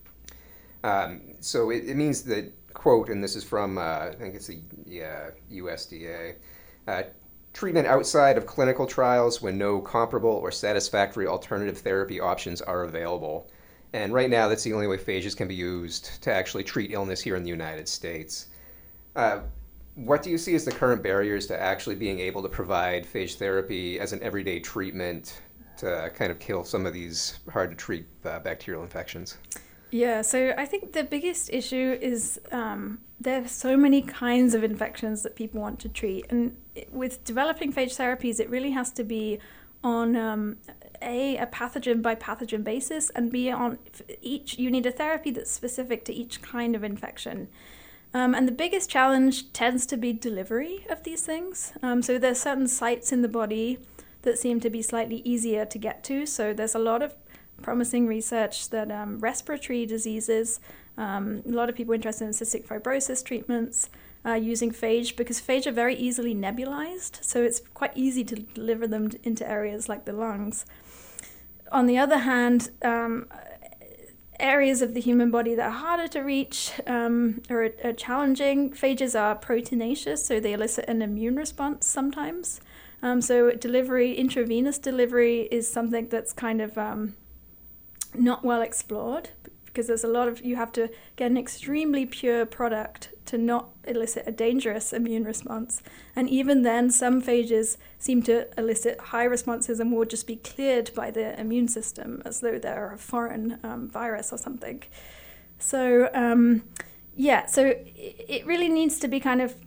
Um, so it, it means that, quote, and this is from, uh, I think it's the yeah, U S D A, uh, treatment outside of clinical trials when no comparable or satisfactory alternative therapy options are available. And right now, that's the only way phages can be used to actually treat illness here in the United States. Uh, what do you see as the current barriers to actually being able to provide phage therapy as an everyday treatment to kind of kill some of these hard-to-treat uh, bacterial infections? Yeah, so I think the biggest issue is um, there are so many kinds of infections that people want to treat. And with developing phage therapies, it really has to be on um, A, a pathogen by pathogen basis, and B, on each, you need a therapy that's specific to each kind of infection. Um, and the biggest challenge tends to be delivery of these things. Um, so there's certain sites in the body that seem to be slightly easier to get to. So there's a lot of promising research that um, respiratory diseases, um, a lot of people interested in cystic fibrosis treatments, uh, using phage, because phage are very easily nebulized, so it's quite easy to deliver them into areas like the lungs. On the other hand, um, areas of the human body that are harder to reach um, or are challenging, phages are proteinaceous, so they elicit an immune response sometimes. Um, so delivery, intravenous delivery is something that's kind of um, not well explored, because there's a lot of, you have to get an extremely pure product to not elicit a dangerous immune response. And even then, some phages seem to elicit high responses and will just be cleared by the immune system as though they're a foreign um, virus or something. So, um, yeah, so it really needs to be kind of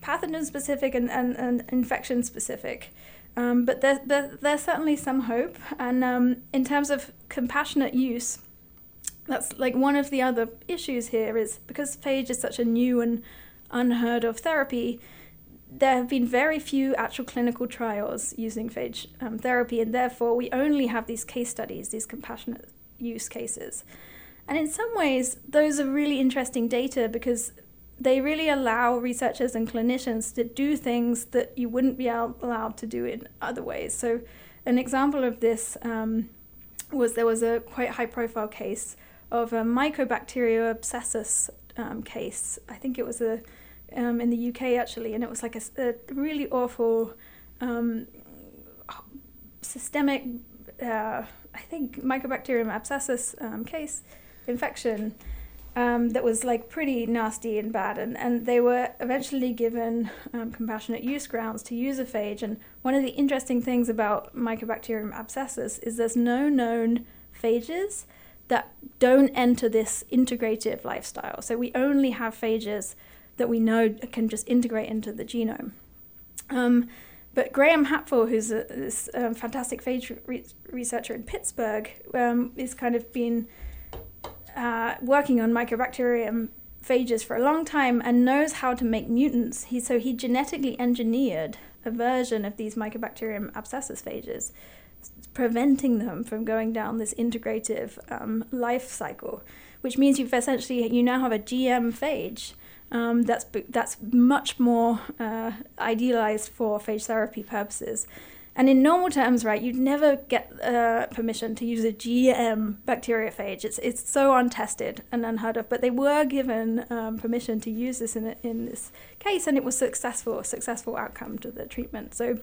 pathogen specific and, and, and infection specific. Um, but there, there, there's certainly some hope. And um, in terms of compassionate use, that's like one of the other issues here is because phage is such a new and unheard of therapy, there have been very few actual clinical trials using phage um, therapy, and therefore we only have these case studies, these compassionate use cases. And in some ways, those are really interesting data because they really allow researchers and clinicians to do things that you wouldn't be al- allowed to do in other ways. So an example of this um, was there was a quite high-profile case of a Mycobacteria abscessus um, case. I think it was a um, in the U K actually, and it was like a, a really awful um, systemic, uh, I think Mycobacterium abscessus um, case infection um, that was like pretty nasty and bad, and, and they were eventually given um, compassionate use grounds to use a phage. And one of the interesting things about Mycobacterium abscessus is there's no known phages that don't enter this integrative lifestyle. So we only have phages that we know can just integrate into the genome. Um, but Graham Hapful, who's a, this um, fantastic phage re- researcher in Pittsburgh, um, is kind of been uh, working on Mycobacterium phages for a long time and knows how to make mutants. He, so he genetically engineered a version of these Mycobacterium abscessus phages, preventing them from going down this integrative um, life cycle, which means you've essentially, you now have a G M phage um, that's that's much more uh, idealized for phage therapy purposes. And in normal terms, right, you'd never get uh, permission to use a G M bacteriophage. It's it's so untested and unheard of. But they were given um, permission to use this in a, in this case, and it was successful, a successful outcome to the treatment. So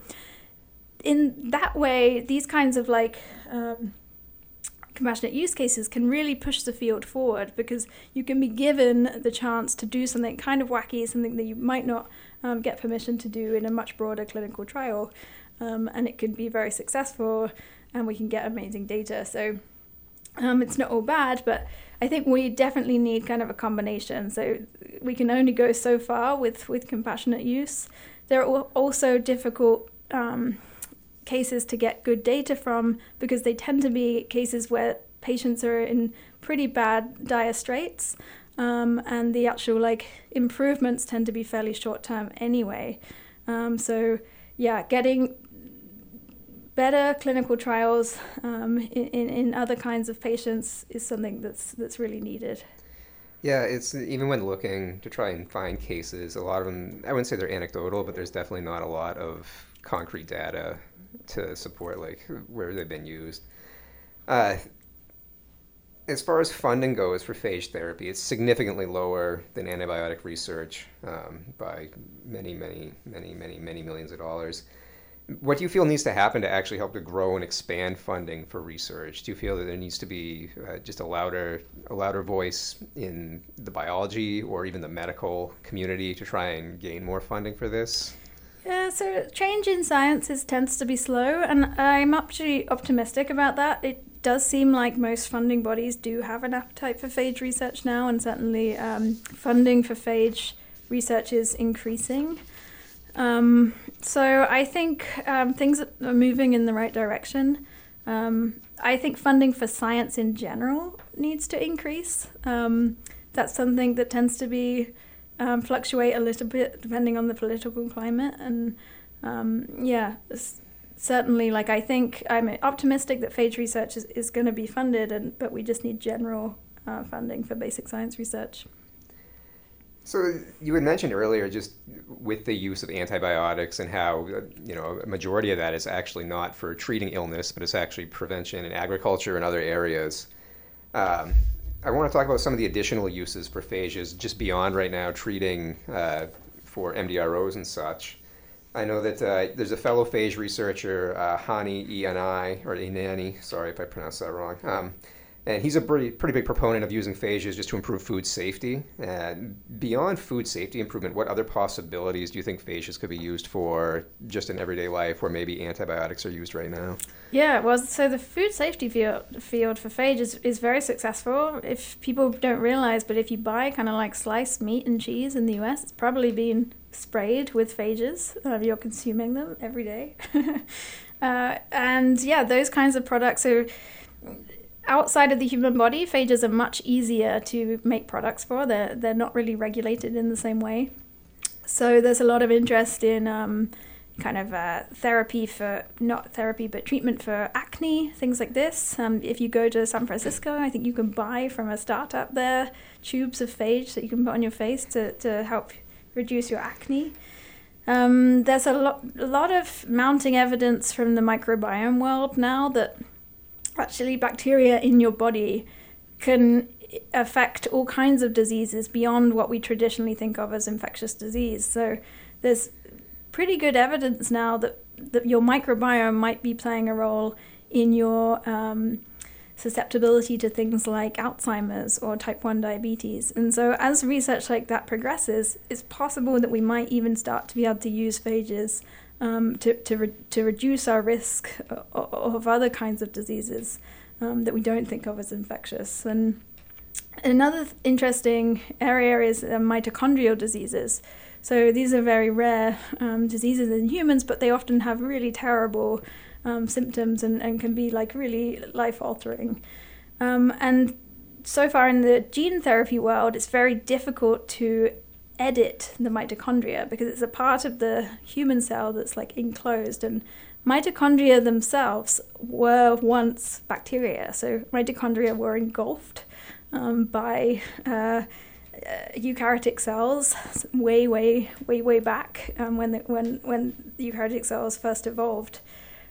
in that way, these kinds of like um, compassionate use cases can really push the field forward because you can be given the chance to do something kind of wacky, something that you might not um, get permission to do in a much broader clinical trial. Um, and it can be very successful and we can get amazing data. So um, it's not all bad, but I think we definitely need kind of a combination. So we can only go so far with, with compassionate use. There are also difficult um, cases to get good data from because they tend to be cases where patients are in pretty bad dire straits um, and the actual like improvements tend to be fairly short term anyway. Um, so yeah, getting better clinical trials um, in, in other kinds of patients is something that's that's really needed. Yeah, it's even when looking to try and find cases, a lot of them, I wouldn't say they're anecdotal, but there's definitely not a lot of concrete data to support like where they've been used. Uh, as far as funding goes for phage therapy, it's significantly lower than antibiotic research um, by many, many, many, many, many millions of dollars. What do you feel needs to happen to actually help to grow and expand funding for research? Do you feel that there needs to be uh, just a louder, a louder voice in the biology or even the medical community to try and gain more funding for this? Yeah, so change in science is, tends to be slow, and I'm actually optimistic about that. It does seem like most funding bodies do have an appetite for phage research now, and certainly um, funding for phage research is increasing. Um, so I think um, things are moving in the right direction. Um, I think funding for science in general needs to increase. Um, that's something that tends to be um, fluctuate a little bit depending on the political climate. And um, yeah, certainly, like I think I'm optimistic that phage research is, is going to be funded, and but we just need general uh, funding for basic science research. So you had mentioned earlier just with the use of antibiotics and how, you know, a majority of that is actually not for treating illness, but it's actually prevention in agriculture and other areas. Um, I want to talk about some of the additional uses for phages just beyond right now treating uh, for M D R Os and such. I know that uh, there's a fellow phage researcher, uh, Hani Enani, or Enani, sorry if I pronounced that wrong. Um, And he's a pretty, pretty big proponent of using phages just to improve food safety. And beyond food safety improvement, what other possibilities do you think phages could be used for just in everyday life where maybe antibiotics are used right now? Yeah, well, so the food safety field, field for phage is, is very successful. If people don't realize, but if you buy kind of like sliced meat and cheese in the U S, it's probably been sprayed with phages. Uh, you're consuming them every day. uh, and yeah, those kinds of products. So outside of the human body, phages are much easier to make products for. They're, they're not really regulated in the same way. So there's a lot of interest in um, kind of uh, therapy for, not therapy, but treatment for acne, things like this. Um, if you go to San Francisco, I think you can buy from a startup there tubes of phage that you can put on your face to, to help reduce your acne. Um, there's a lot, a lot of mounting evidence from the microbiome world now that actually bacteria in your body can affect all kinds of diseases beyond what we traditionally think of as infectious disease. So there's pretty good evidence now that, that your microbiome might be playing a role in your um, susceptibility to things like Alzheimer's or type one diabetes. And so as research like that progresses, it's possible that we might even start to be able to use phages um, to, to, re- to reduce our risk of, of other kinds of diseases um, that we don't think of as infectious. And another th- interesting area is uh, mitochondrial diseases. So these are very rare um, diseases in humans, but they often have really terrible um, symptoms and, and can be like really life-altering. Um, and so far in the gene therapy world, it's very difficult to edit the mitochondria because it's a part of the human cell that's like enclosed. And mitochondria themselves were once bacteria. So mitochondria were engulfed um, by uh, Uh, eukaryotic cells way, way, way, way back um, when the, when when the eukaryotic cells first evolved,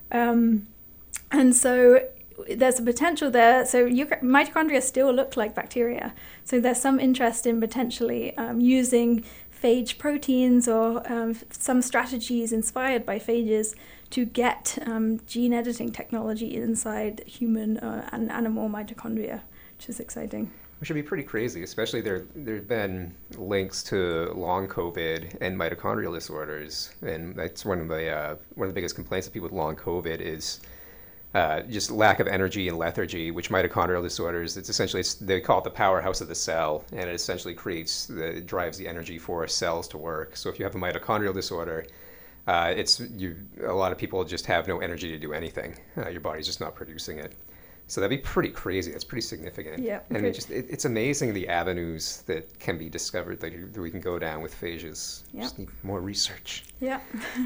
um, and so there's a potential there. So euchar- mitochondria still look like bacteria. So there's some interest in potentially um, using phage proteins or um, some strategies inspired by phages to get um, gene editing technology inside human uh, and animal mitochondria, which is exciting. Which would be pretty crazy, especially there there've been links to long COVID and mitochondrial disorders, and that's one of the uh, one of the biggest complaints of people with long COVID is uh, just lack of energy and lethargy. Which mitochondrial disorders, it's essentially it's, they call it the powerhouse of the cell, and it essentially creates the drives the energy for cells to work. So if you have a mitochondrial disorder, uh, it's you a lot of people just have no energy to do anything. Uh, your body's just not producing it. So that'd be pretty crazy. That's pretty significant. Yeah. And it just it, it's amazing the avenues that can be discovered that, that we can go down with phages. Yeah. Just need more research. Yeah.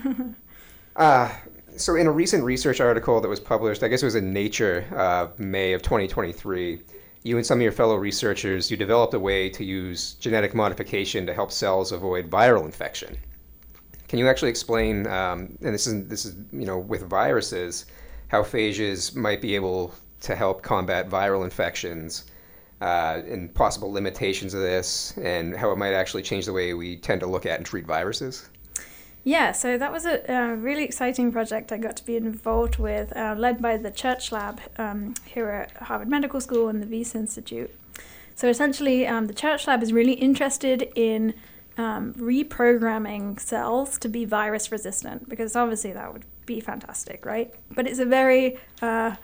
uh, so in a recent research article that was published, I guess it was in Nature, uh, May of twenty twenty-three, you and some of your fellow researchers, you developed a way to use genetic modification to help cells avoid viral infection. Can you actually explain, um, and this is, this is, you know, with viruses, how phages might be able to help combat viral infections uh, and possible limitations of this, and how it might actually change the way we tend to look at and treat viruses? Yeah, so that was a, a really exciting project I got to be involved with, uh, led by the Church Lab um, here at Harvard Medical School and the Wyss Institute. So essentially, um, the Church Lab is really interested in um, reprogramming cells to be virus resistant, because obviously that would be fantastic, right? But it's a very uh,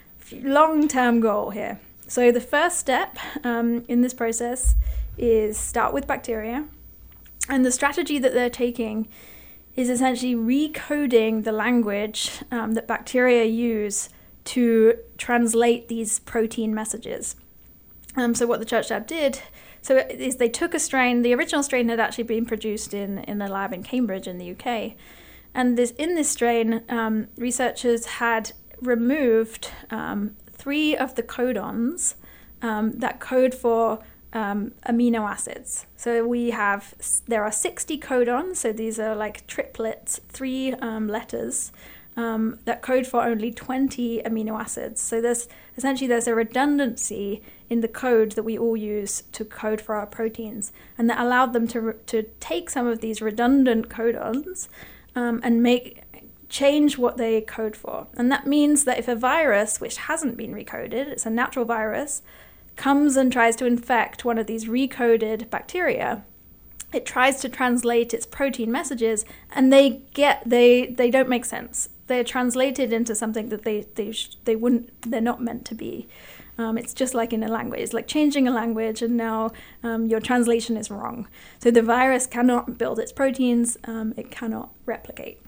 long-term goal here. So the first step um, in this process is start with bacteria. And the strategy that they're taking is essentially recoding the language um, that bacteria use to translate these protein messages. Um, so what the Church Lab did so is they took a strain. The original strain had actually been produced in, in a lab in Cambridge in the U K. And this in this strain, um, researchers had removed um, three of the codons um, that code for um, amino acids. So we have, there are sixty codons, so these are like triplets, three um, letters um, that code for only twenty amino acids. So there's essentially there's a redundancy in the code that we all use to code for our proteins, and that allowed them to, to take some of these redundant codons um, and make change what they code for. And that means that if a virus, which hasn't been recoded, it's a natural virus, comes and tries to infect one of these recoded bacteria, it tries to translate its protein messages, and they get they they don't make sense. they're translated into something that they they sh- they wouldn't they're not meant to be. Um, it's just like in a language. It's like changing a language, and now um, your translation is wrong. So the virus cannot build its proteins. Um, it cannot replicate.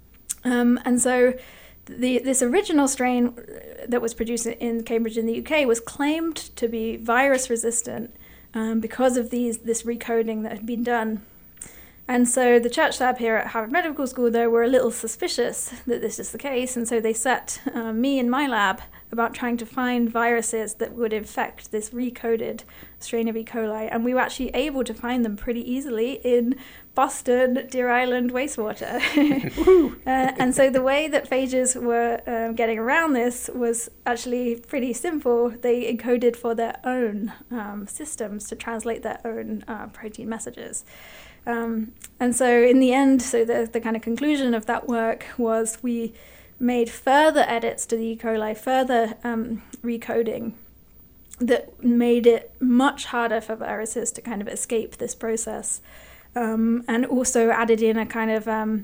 Um, and so the this original strain that was produced in Cambridge in the U K was claimed to be virus resistant um, because of these this recoding that had been done. And so the Church Lab here at Harvard Medical School, though, were a little suspicious that this is the case, and so they set uh, me in my lab about trying to find viruses that would infect this recoded strain of E. coli, and we were actually able to find them pretty easily in Boston, Deer Island wastewater. uh, and so the way that phages were um, getting around this was actually pretty simple. They encoded for their own um, systems to translate their own uh, protein messages. Um, and so in the end, so the, the kind of conclusion of that work was we made further edits to the E. coli, further um, recoding that made it much harder for viruses to kind of escape this process, um, and also added in a kind of um,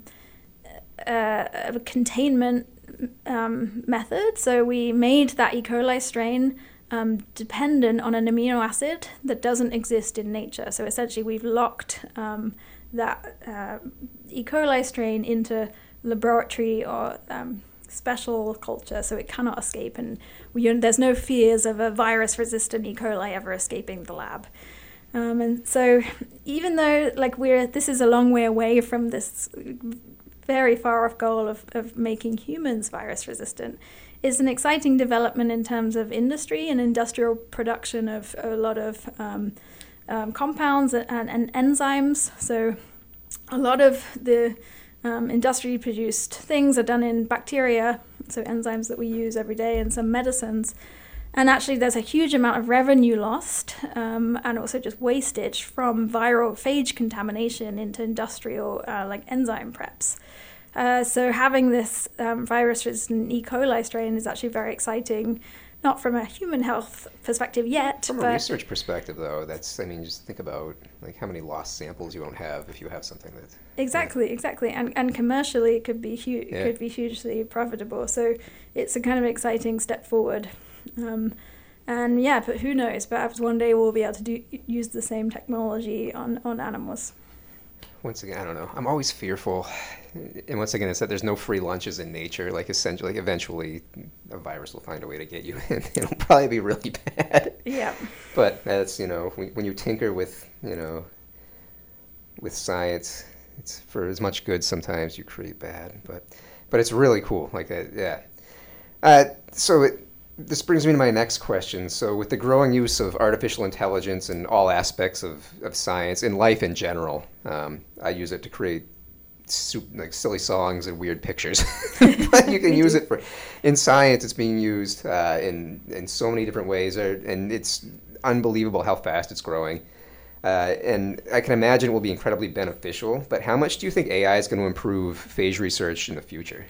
uh, a containment um, method. So we made that E. coli strain Um, dependent on an amino acid that doesn't exist in nature. So essentially we've locked um, that uh, E. coli strain into laboratory or um, special culture, so it cannot escape, and we, there's no fears of a virus-resistant E. coli ever escaping the lab. Um, and so even though like we're this is a long way away from this very far off goal of, of making humans virus resistant, is an exciting development in terms of industry and industrial production of a lot of um, um, compounds and, and enzymes. So a lot of the um, industry produced things are done in bacteria, so enzymes that we use every day, and some medicines. And actually there's a huge amount of revenue lost um, and also just wastage from viral phage contamination into industrial uh, like enzyme preps. Uh, so having this um, virus-resistant E. coli strain is actually very exciting, not from a human health perspective yet. From but a research perspective, though, that's, I mean, just think about like how many lost samples you won't have if you have something that... Exactly, yeah. exactly. And and commercially it could be, hu- yeah. could be hugely profitable. So it's a kind of exciting step forward. Um, and yeah, but who knows? Perhaps one day we'll be able to do, use the same technology on, on animals. Once again, I don't know. I'm always fearful. And once again, it's that there's no free lunches in nature. Like, essentially, eventually, a virus will find a way to get you, and it'll probably be really bad. Yeah. But that's, you know, when, when you tinker with, you know, with science, it's for as much good sometimes you create bad. But, but it's really cool. Like, uh, yeah. Uh, so it, this brings me to my next question. So with the growing use of artificial intelligence in all aspects of, of science, in life in general, um, I use it to create soup, like silly songs and weird pictures. But you can use it for, in science, it's being used uh, in, in so many different ways, or, and it's unbelievable how fast it's growing. Uh, and I can imagine it will be incredibly beneficial, but how much do you think A I is going to improve phage research in the future?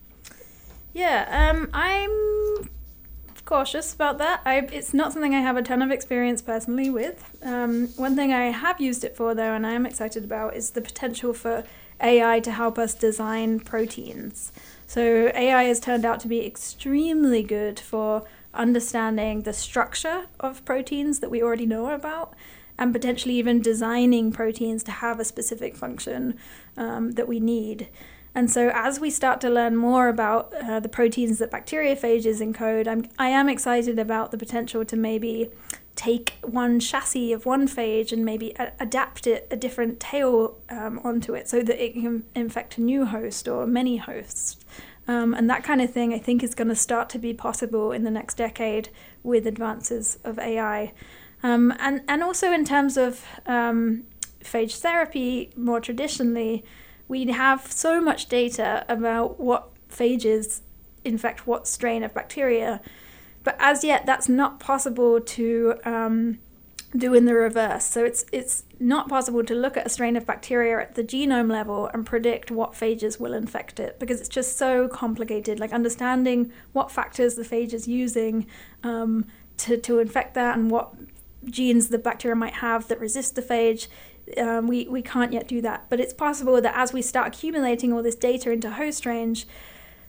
Yeah, um, I'm cautious about that. I, it's not something I have a ton of experience personally with. Um, one thing I have used it for, though, and I am excited about, is the potential for A I to help us design proteins. So A I has turned out to be extremely good for understanding the structure of proteins that we already know about, and potentially even designing proteins to have a specific function um, that we need. And so as we start to learn more about uh, the proteins that bacteriophages encode, I'm, I am excited about the potential to maybe take one chassis of one phage and maybe a- adapt it, a different tail um, onto it so that it can infect a new host or many hosts. Um, and that kind of thing I think is going to start to be possible in the next decade with advances of A I. Um, and, and also in terms of um, phage therapy, more traditionally, we have so much data about what phages infect what strain of bacteria, but as yet that's not possible to um, do in the reverse. So it's it's not possible to look at a strain of bacteria at the genome level and predict what phages will infect it, because it's just so complicated. Like understanding what factors the phage is using um, to, to infect that and what genes the bacteria might have that resist the phage. Um, we, we can't yet do that, but it's possible that as we start accumulating all this data into host range,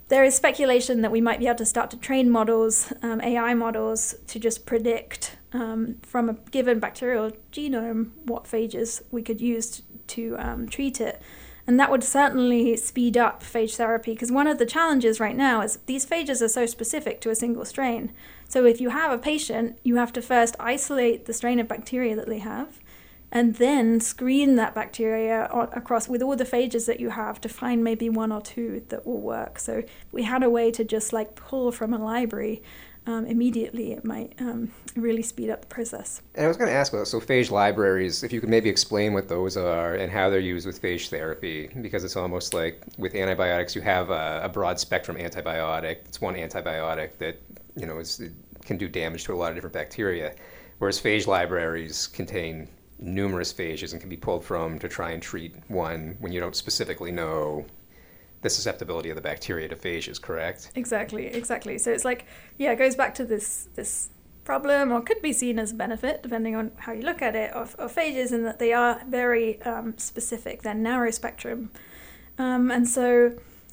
there is speculation that we might be able to start to train models, um, A I models, to just predict um, from a given bacterial genome what phages we could use to um, treat it. And that would certainly speed up phage therapy, because one of the challenges right now is these phages are so specific to a single strain. So if you have a patient, you have to first isolate the strain of bacteria that they have, and then screen that bacteria across with all the phages that you have to find maybe one or two that will work. So if we had a way to just like pull from a library um, immediately, it might um, really speed up the process. And I was going to ask about, so phage libraries, if you could maybe explain what those are and how they're used with phage therapy, because it's almost like with antibiotics, you have a, a broad spectrum antibiotic. It's one antibiotic that, you know, is, can do damage to a lot of different bacteria, whereas phage libraries contain numerous phages and can be pulled from to try and treat one when you don't specifically know the susceptibility of the bacteria to phages, correct? Exactly, exactly. So it's like, yeah, it goes back to this this problem, or could be seen as a benefit, depending on how you look at it, of, of phages, in that they are very um, specific. They're narrow spectrum. Um, and so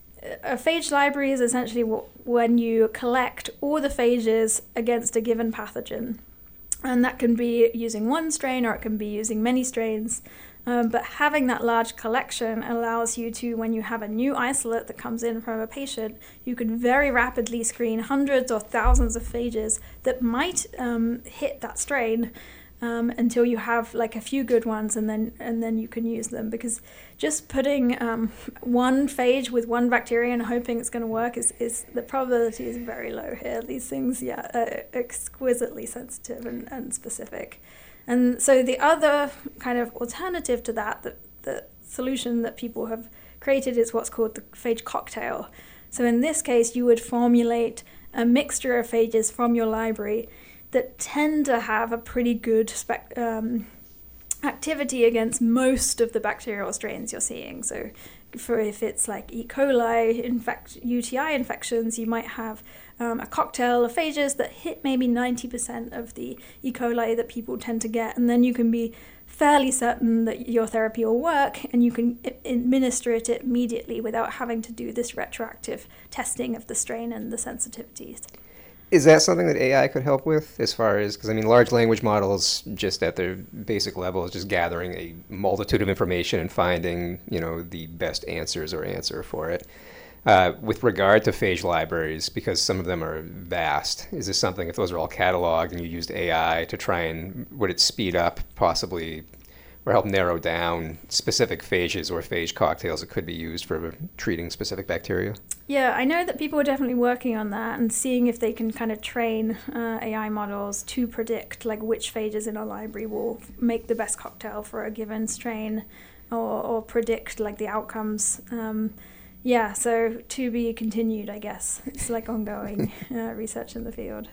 a phage library is essentially w- when you collect all the phages against a given pathogen. And that can be using one strain, or it can be using many strains. Um, but having that large collection allows you to, when you have a new isolate that comes in from a patient, you can very rapidly screen hundreds or thousands of phages that might um, hit that strain um, until you have like a few good ones, and then and then you can use them. Because just putting um, one phage with one bacteria and hoping it's going to work is, is the probability is very low here. These things, yeah, are exquisitely sensitive and, and specific. And so the other kind of alternative to that, the, the solution that people have created, is what's called the phage cocktail. So in this case, you would formulate a mixture of phages from your library that tend to have a pretty good spec- um, activity against most of the bacterial strains you're seeing. So for if it's like E. coli, infect, U T I infections, you might have um, a cocktail of phages that hit maybe ninety percent of the E. coli that people tend to get, and then you can be fairly certain that your therapy will work, and you can I- administer it immediately without having to do this retroactive testing of the strain and the sensitivities. Is that something that A I could help with, as far as, because I mean, large language models, just at their basic level, is just gathering a multitude of information and finding, you know, the best answers or answer for it. Uh, with regard to phage libraries, because some of them are vast, is this something, if those are all cataloged and you used A I to try and, would it speed up possibly, or help narrow down specific phages or phage cocktails that could be used for treating specific bacteria? Yeah, I know that people are definitely working on that and seeing if they can kind of train uh, A I models to predict like which phages in a library will make the best cocktail for a given strain, or, or predict like the outcomes. Um, yeah, so to be continued, I guess. It's like ongoing uh, research in the field.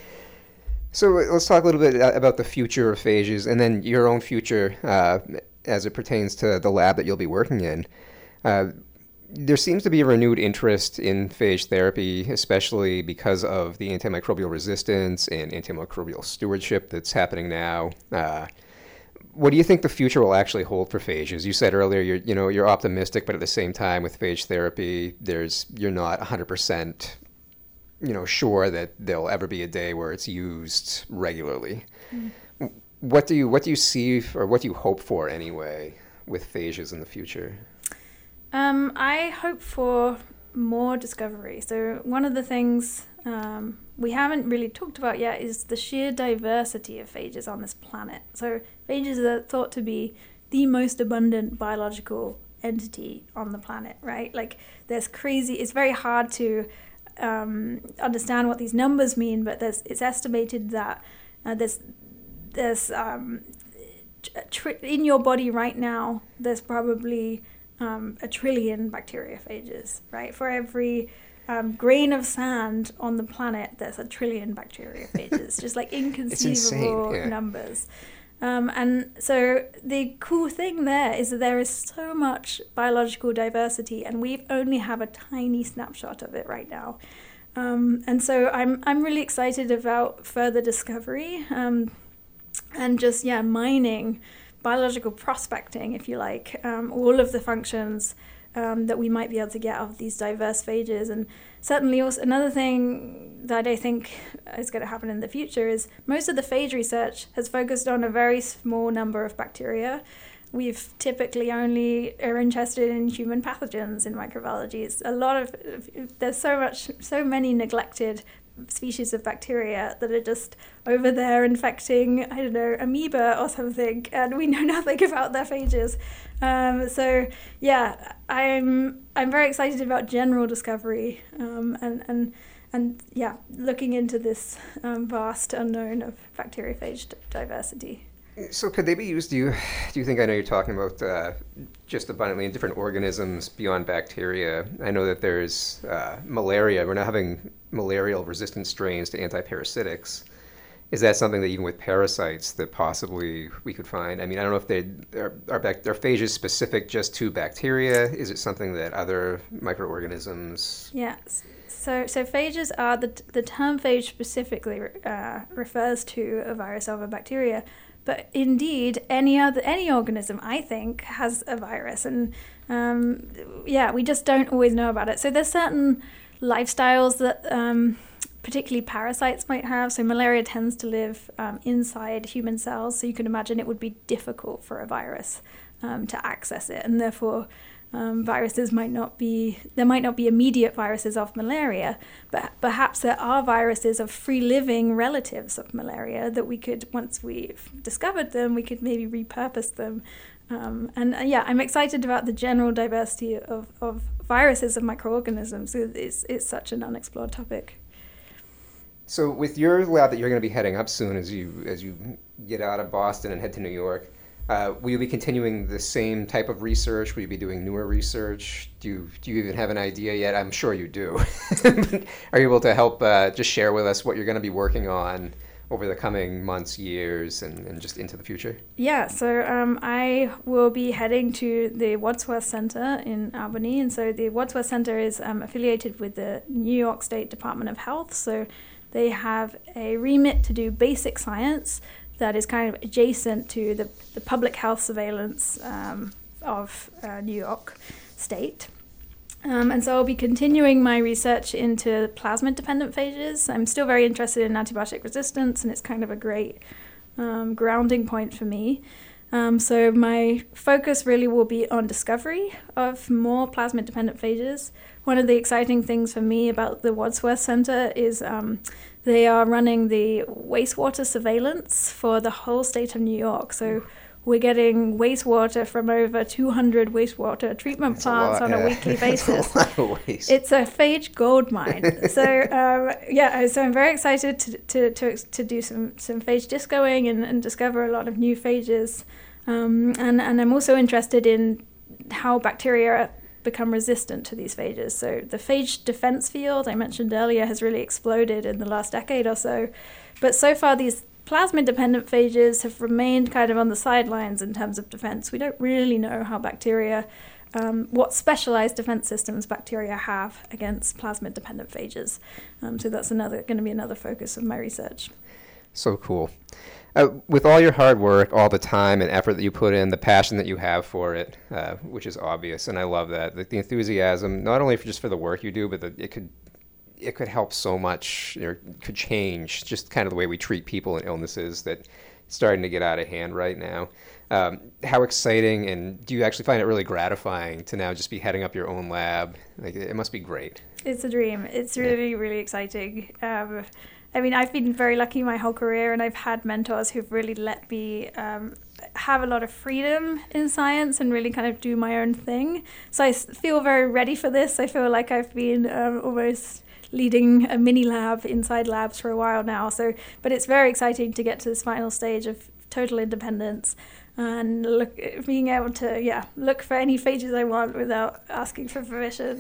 So let's talk a little bit about the future of phages, and then your own future uh, as it pertains to the lab that you'll be working in. Uh, there seems to be a renewed interest in phage therapy, especially because of the antimicrobial resistance and antimicrobial stewardship that's happening now. Uh, what do you think the future will actually hold for phages? You said earlier, you're you know you're optimistic, but at the same time, with phage therapy, there's you're not one hundred percent you know, sure that there'll ever be a day where it's used regularly. Mm. What do you what do you see, or what do you hope for anyway, with phages in the future? Um, I hope for more discovery. So one of the things um, we haven't really talked about yet is the sheer diversity of phages on this planet. So phages are thought to be the most abundant biological entity on the planet, right? Like there's crazy, it's very hard to Um, understand what these numbers mean, but there's it's estimated that uh, there's there's um, tr- in your body right now there's probably um, a trillion bacteriophages, right? For every um, grain of sand on the planet, there's a trillion bacteriophages, just like inconceivable yeah. numbers. Um, and so the cool thing there is that there is so much biological diversity, and we only have a tiny snapshot of it right now. Um, and so I'm I'm really excited about further discovery um, and just yeah mining, biological prospecting, if you like, um, all of the functions um, that we might be able to get out of these diverse phages. And certainly also another thing that I think is going to happen in the future is most of the phage research has focused on a very small number of bacteria. We've typically only are interested in human pathogens in microbiology. It's a lot of, there's so much, so many neglected species of bacteria that are just over there infecting, I don't know, amoeba or something, and we know nothing about their phages. Um, so yeah, I'm I'm very excited about general discovery um, and and and yeah, looking into this um, vast unknown of bacteriophage diversity. So could they be used, do you, do you think, I know you're talking about uh, just abundantly in different organisms beyond bacteria. I know that there's uh, malaria. We're now having malarial resistant strains to antiparasitics. Is that something that even with parasites that possibly we could find? I mean, I don't know if they are, are, bac- are phages specific just to bacteria? Is it something that other microorganisms? Yeah. So, so phages are, the, the term phage specifically uh, refers to a virus or a bacteria. But indeed, any other any organism, I think, has a virus, and um, yeah, we just don't always know about it. So there's certain lifestyles that um, particularly parasites might have. So malaria tends to live um, inside human cells, so you can imagine it would be difficult for a virus um, to access it, and therefore um, viruses might not be, there might not be immediate viruses of malaria, but perhaps there are viruses of free-living relatives of malaria that we could, once we've discovered them, we could maybe repurpose them. Um, and uh, yeah, I'm excited about the general diversity of, of viruses and microorganisms. It's, it's such an unexplored topic. So with your lab that you're going to be heading up soon as you as you get out of Boston and head to New York, uh, will you be continuing the same type of research? Will you be doing newer research? Do you, do you even have an idea yet? I'm sure you do. Are you able to help uh, just share with us what you're going to be working on over the coming months, years, and, and just into the future? Yeah, so um, I will be heading to the Wadsworth Center in Albany. And so the Wadsworth Center is um, affiliated with the New York State Department of Health. So they have a remit to do basic science that is kind of adjacent to the, the public health surveillance um, of uh, New York State. Um, and so I'll be continuing my research into plasmid-dependent phages. I'm still very interested in antibiotic resistance, and it's kind of a great um, grounding point for me. Um, so my focus really will be on discovery of more plasmid-dependent phages. One of the exciting things for me about the Wadsworth Center is um, they are running the wastewater surveillance for the whole state of New York. So we're getting wastewater from over two hundred wastewater treatment That's plants a lot, on yeah. a weekly basis. It's a lot of waste. It's a phage gold mine. So um, yeah, so I'm very excited to to to, to do some, some phage discoing and, and discover a lot of new phages. Um, and, and I'm also interested in how bacteria become resistant to these phages. So the phage defense field I mentioned earlier has really exploded in the last decade or so. But so far these plasmid-dependent phages have remained kind of on the sidelines in terms of defense. We don't really know how bacteria, um, what specialized defense systems bacteria have against plasmid-dependent phages. Um, so that's another going to be another focus of my research. So cool. Uh, with all your hard work, all the time and effort that you put in, the passion that you have for it, uh, which is obvious, and I love that. The, the enthusiasm, not only for just for the work you do, but the, it could it could help so much, or could change just kind of the way we treat people and illnesses that starting to get out of hand right now. Um, how exciting, and do you actually find it really gratifying to now just be heading up your own lab? Like, it must be great. It's a dream. It's really, really exciting. Um, I mean, I've been very lucky my whole career, and I've had mentors who've really let me um, have a lot of freedom in science and really kind of do my own thing. So I feel very ready for this. I feel like I've been um, almost leading a mini lab inside labs for a while now. So, but it's very exciting to get to this final stage of total independence and look, being able to, yeah, look for any phages I want without asking for permission.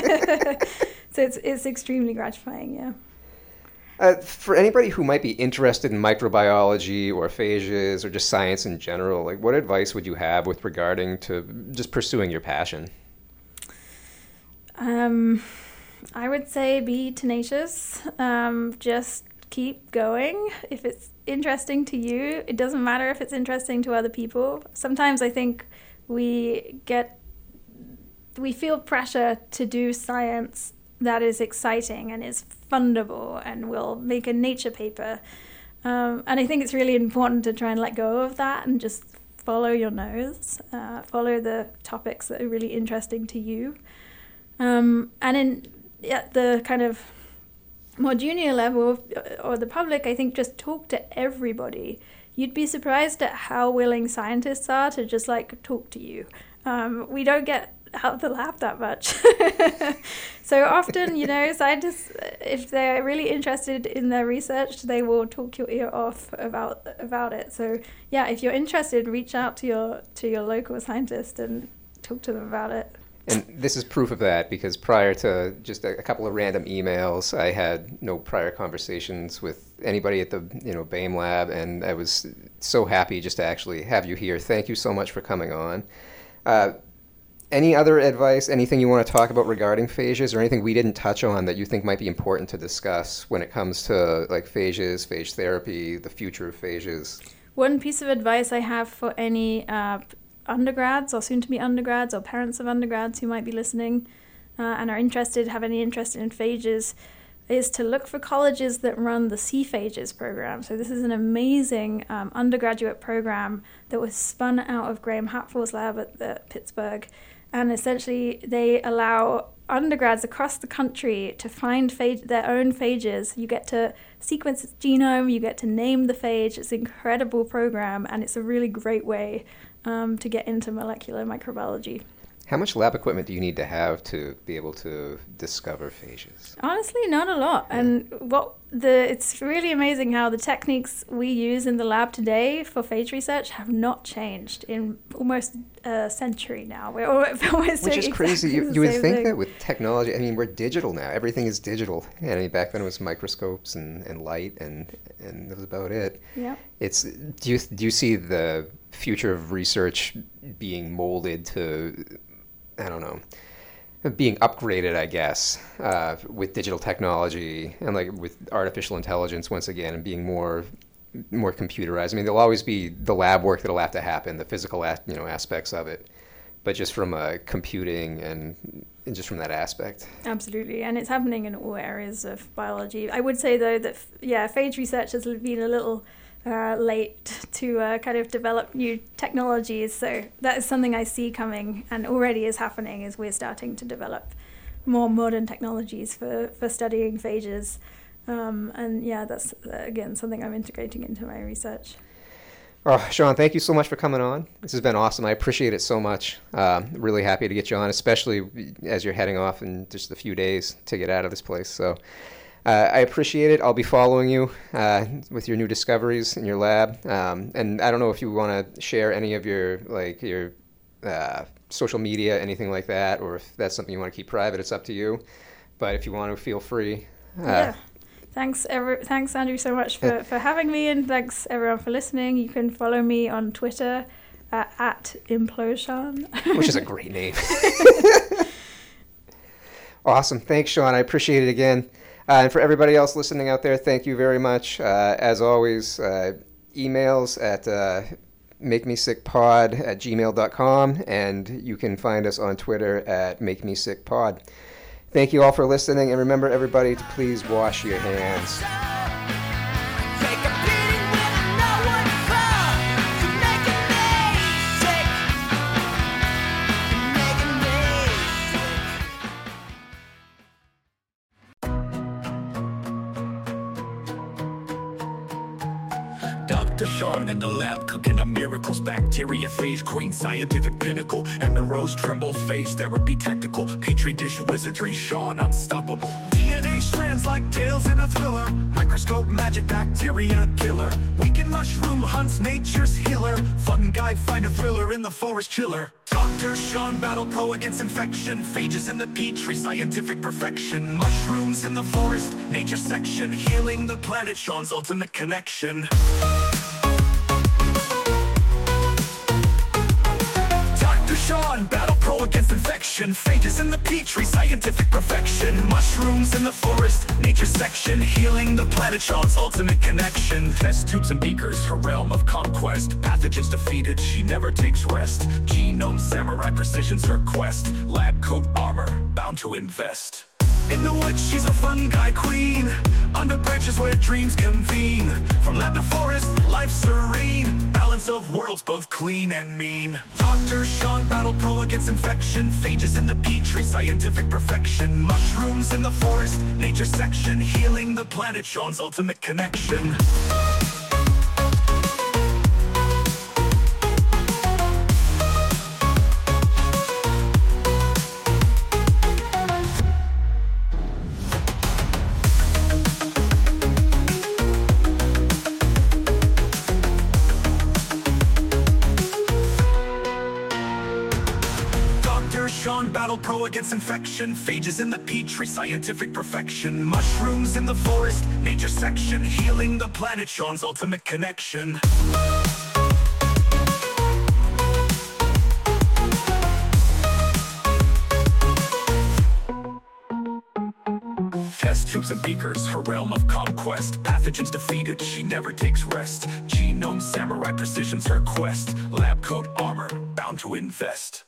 So it's it's extremely gratifying, yeah. Uh, for anybody who might be interested in microbiology or phages or just science in general, like what advice would you have with regarding to just pursuing your passion? Um, I would say be tenacious. Um, just keep going. If it's interesting to you, it doesn't matter if it's interesting to other people. Sometimes I think we get we feel pressure to do science that is exciting and is fundable and will make a Nature paper. Um, and I think it's really important to try and let go of that and just follow your nose, uh, follow the topics that are really interesting to you. Um, and in at the kind of more junior level or the public, I think just talk to everybody. You'd be surprised at how willing scientists are to just like talk to you. Um, we don't get out of the lab that much. So often, you know, scientists, if they're really interested in their research, they will talk your ear off about about it. So yeah, if you're interested, reach out to your to your local scientist and talk to them about it. And this is proof of that, because prior to just a, a couple of random emails, I had no prior conversations with anybody at the you know BAME lab, and I was so happy just to actually have you here. Thank you so much for coming on. Uh, any other advice, anything you want to talk about regarding phages, or anything we didn't touch on that you think might be important to discuss when it comes to like phages, phage therapy, the future of phages? One piece of advice I have for any uh, undergrads or soon-to-be undergrads or parents of undergrads who might be listening uh, and are interested, have any interest in phages, is to look for colleges that run the C-Phages program. So this is an amazing um, undergraduate program that was spun out of Graham Hatfield's lab at the Pittsburgh. And essentially they allow undergrads across the country to find phage, their own phages. You get to sequence its genome, you get to name the phage. It's an incredible program, and it's a really great way um, to get into molecular microbiology. How much lab equipment do you need to have to be able to discover phages? Honestly, not a lot. Yeah. And what the it's really amazing how the techniques we use in the lab today for phage research have not changed in almost a century now. We're almost Which is crazy. You, you would think thing. that with technology, I mean, we're digital now. Everything is digital. And I mean, back then it was microscopes and, and light, and and that was about it. Yeah. It's do you do you see the future of research being molded to, I don't know, being upgraded, I guess, uh, with digital technology and like with artificial intelligence once again, and being more more computerized? I mean, there'll always be the lab work that'll have to happen, the physical as, you know aspects of it, but just from uh, computing and, and just from that aspect. Absolutely, and it's happening in all areas of biology. I would say though that yeah, phage research has been a little Uh, late to uh, kind of develop new technologies. So that is something I see coming and already is happening, as we're starting to develop more modern technologies for, for studying phages. Um, and yeah, that's, uh, again, something I'm integrating into my research. Oh, Sean, thank you so much for coming on. This has been awesome. I appreciate it so much. Um, really happy to get you on, especially as you're heading off in just a few days to get out of this place. So Uh, I appreciate it. I'll be following you uh, with your new discoveries in your lab. Um, and I don't know if you want to share any of your like your uh, social media, anything like that, or if that's something you want to keep private. It's up to you. But if you want to, feel free. Uh, yeah. Thanks, ever, thanks, Andrew, so much for, for having me, and thanks everyone for listening. You can follow me on Twitter uh, at Implosion, which is a great name. Awesome. Thanks, Sean. I appreciate it again. Uh, and for everybody else listening out there, thank you very much. Uh, as always, uh, emails at uh, makemesickpod at gmail dot com, and you can find us on Twitter at makemesickpod. Thank you all for listening, and remember, everybody, to please wash your hands. Sean in the lab cooking up miracles, bacteria phage queen, scientific pinnacle, and the rose tremble phage therapy tactical, petri dish wizardry, Sean unstoppable. D N A strands like tails in a thriller, microscope magic bacteria killer, weekend mushroom hunts nature's healer, fun guy find a thriller in the forest chiller. Doctor Sean battle pro against infection, phages in the petri, scientific perfection, mushrooms in the forest, nature section, healing the planet, Sean's ultimate connection. Sean, battle pro against infection, phages in the petri, scientific perfection, mushrooms in the forest, nature section, healing the planet, Sean's ultimate connection. Test tubes and beakers, her realm of conquest, pathogens defeated, she never takes rest, genome samurai, precision's her quest, lab coat armor, bound to invest. In the woods, she's a fungi queen. Under branches where dreams convene. From lab to forest, life serene. Balance of worlds, both clean and mean. Doctor Sean, battle pro against infection. Phages in the petri, scientific perfection. Mushrooms in the forest, nature section. Healing the planet, Sean's ultimate connection. Sean, battle pro against infection. Phages in the petri, scientific perfection. Mushrooms in the forest, nature section. Healing the planet, Sean's ultimate connection. Test tubes and beakers, her realm of conquest. Pathogens defeated, she never takes rest. Genome samurai, precision's her quest. Lab coat armor, bound to invest.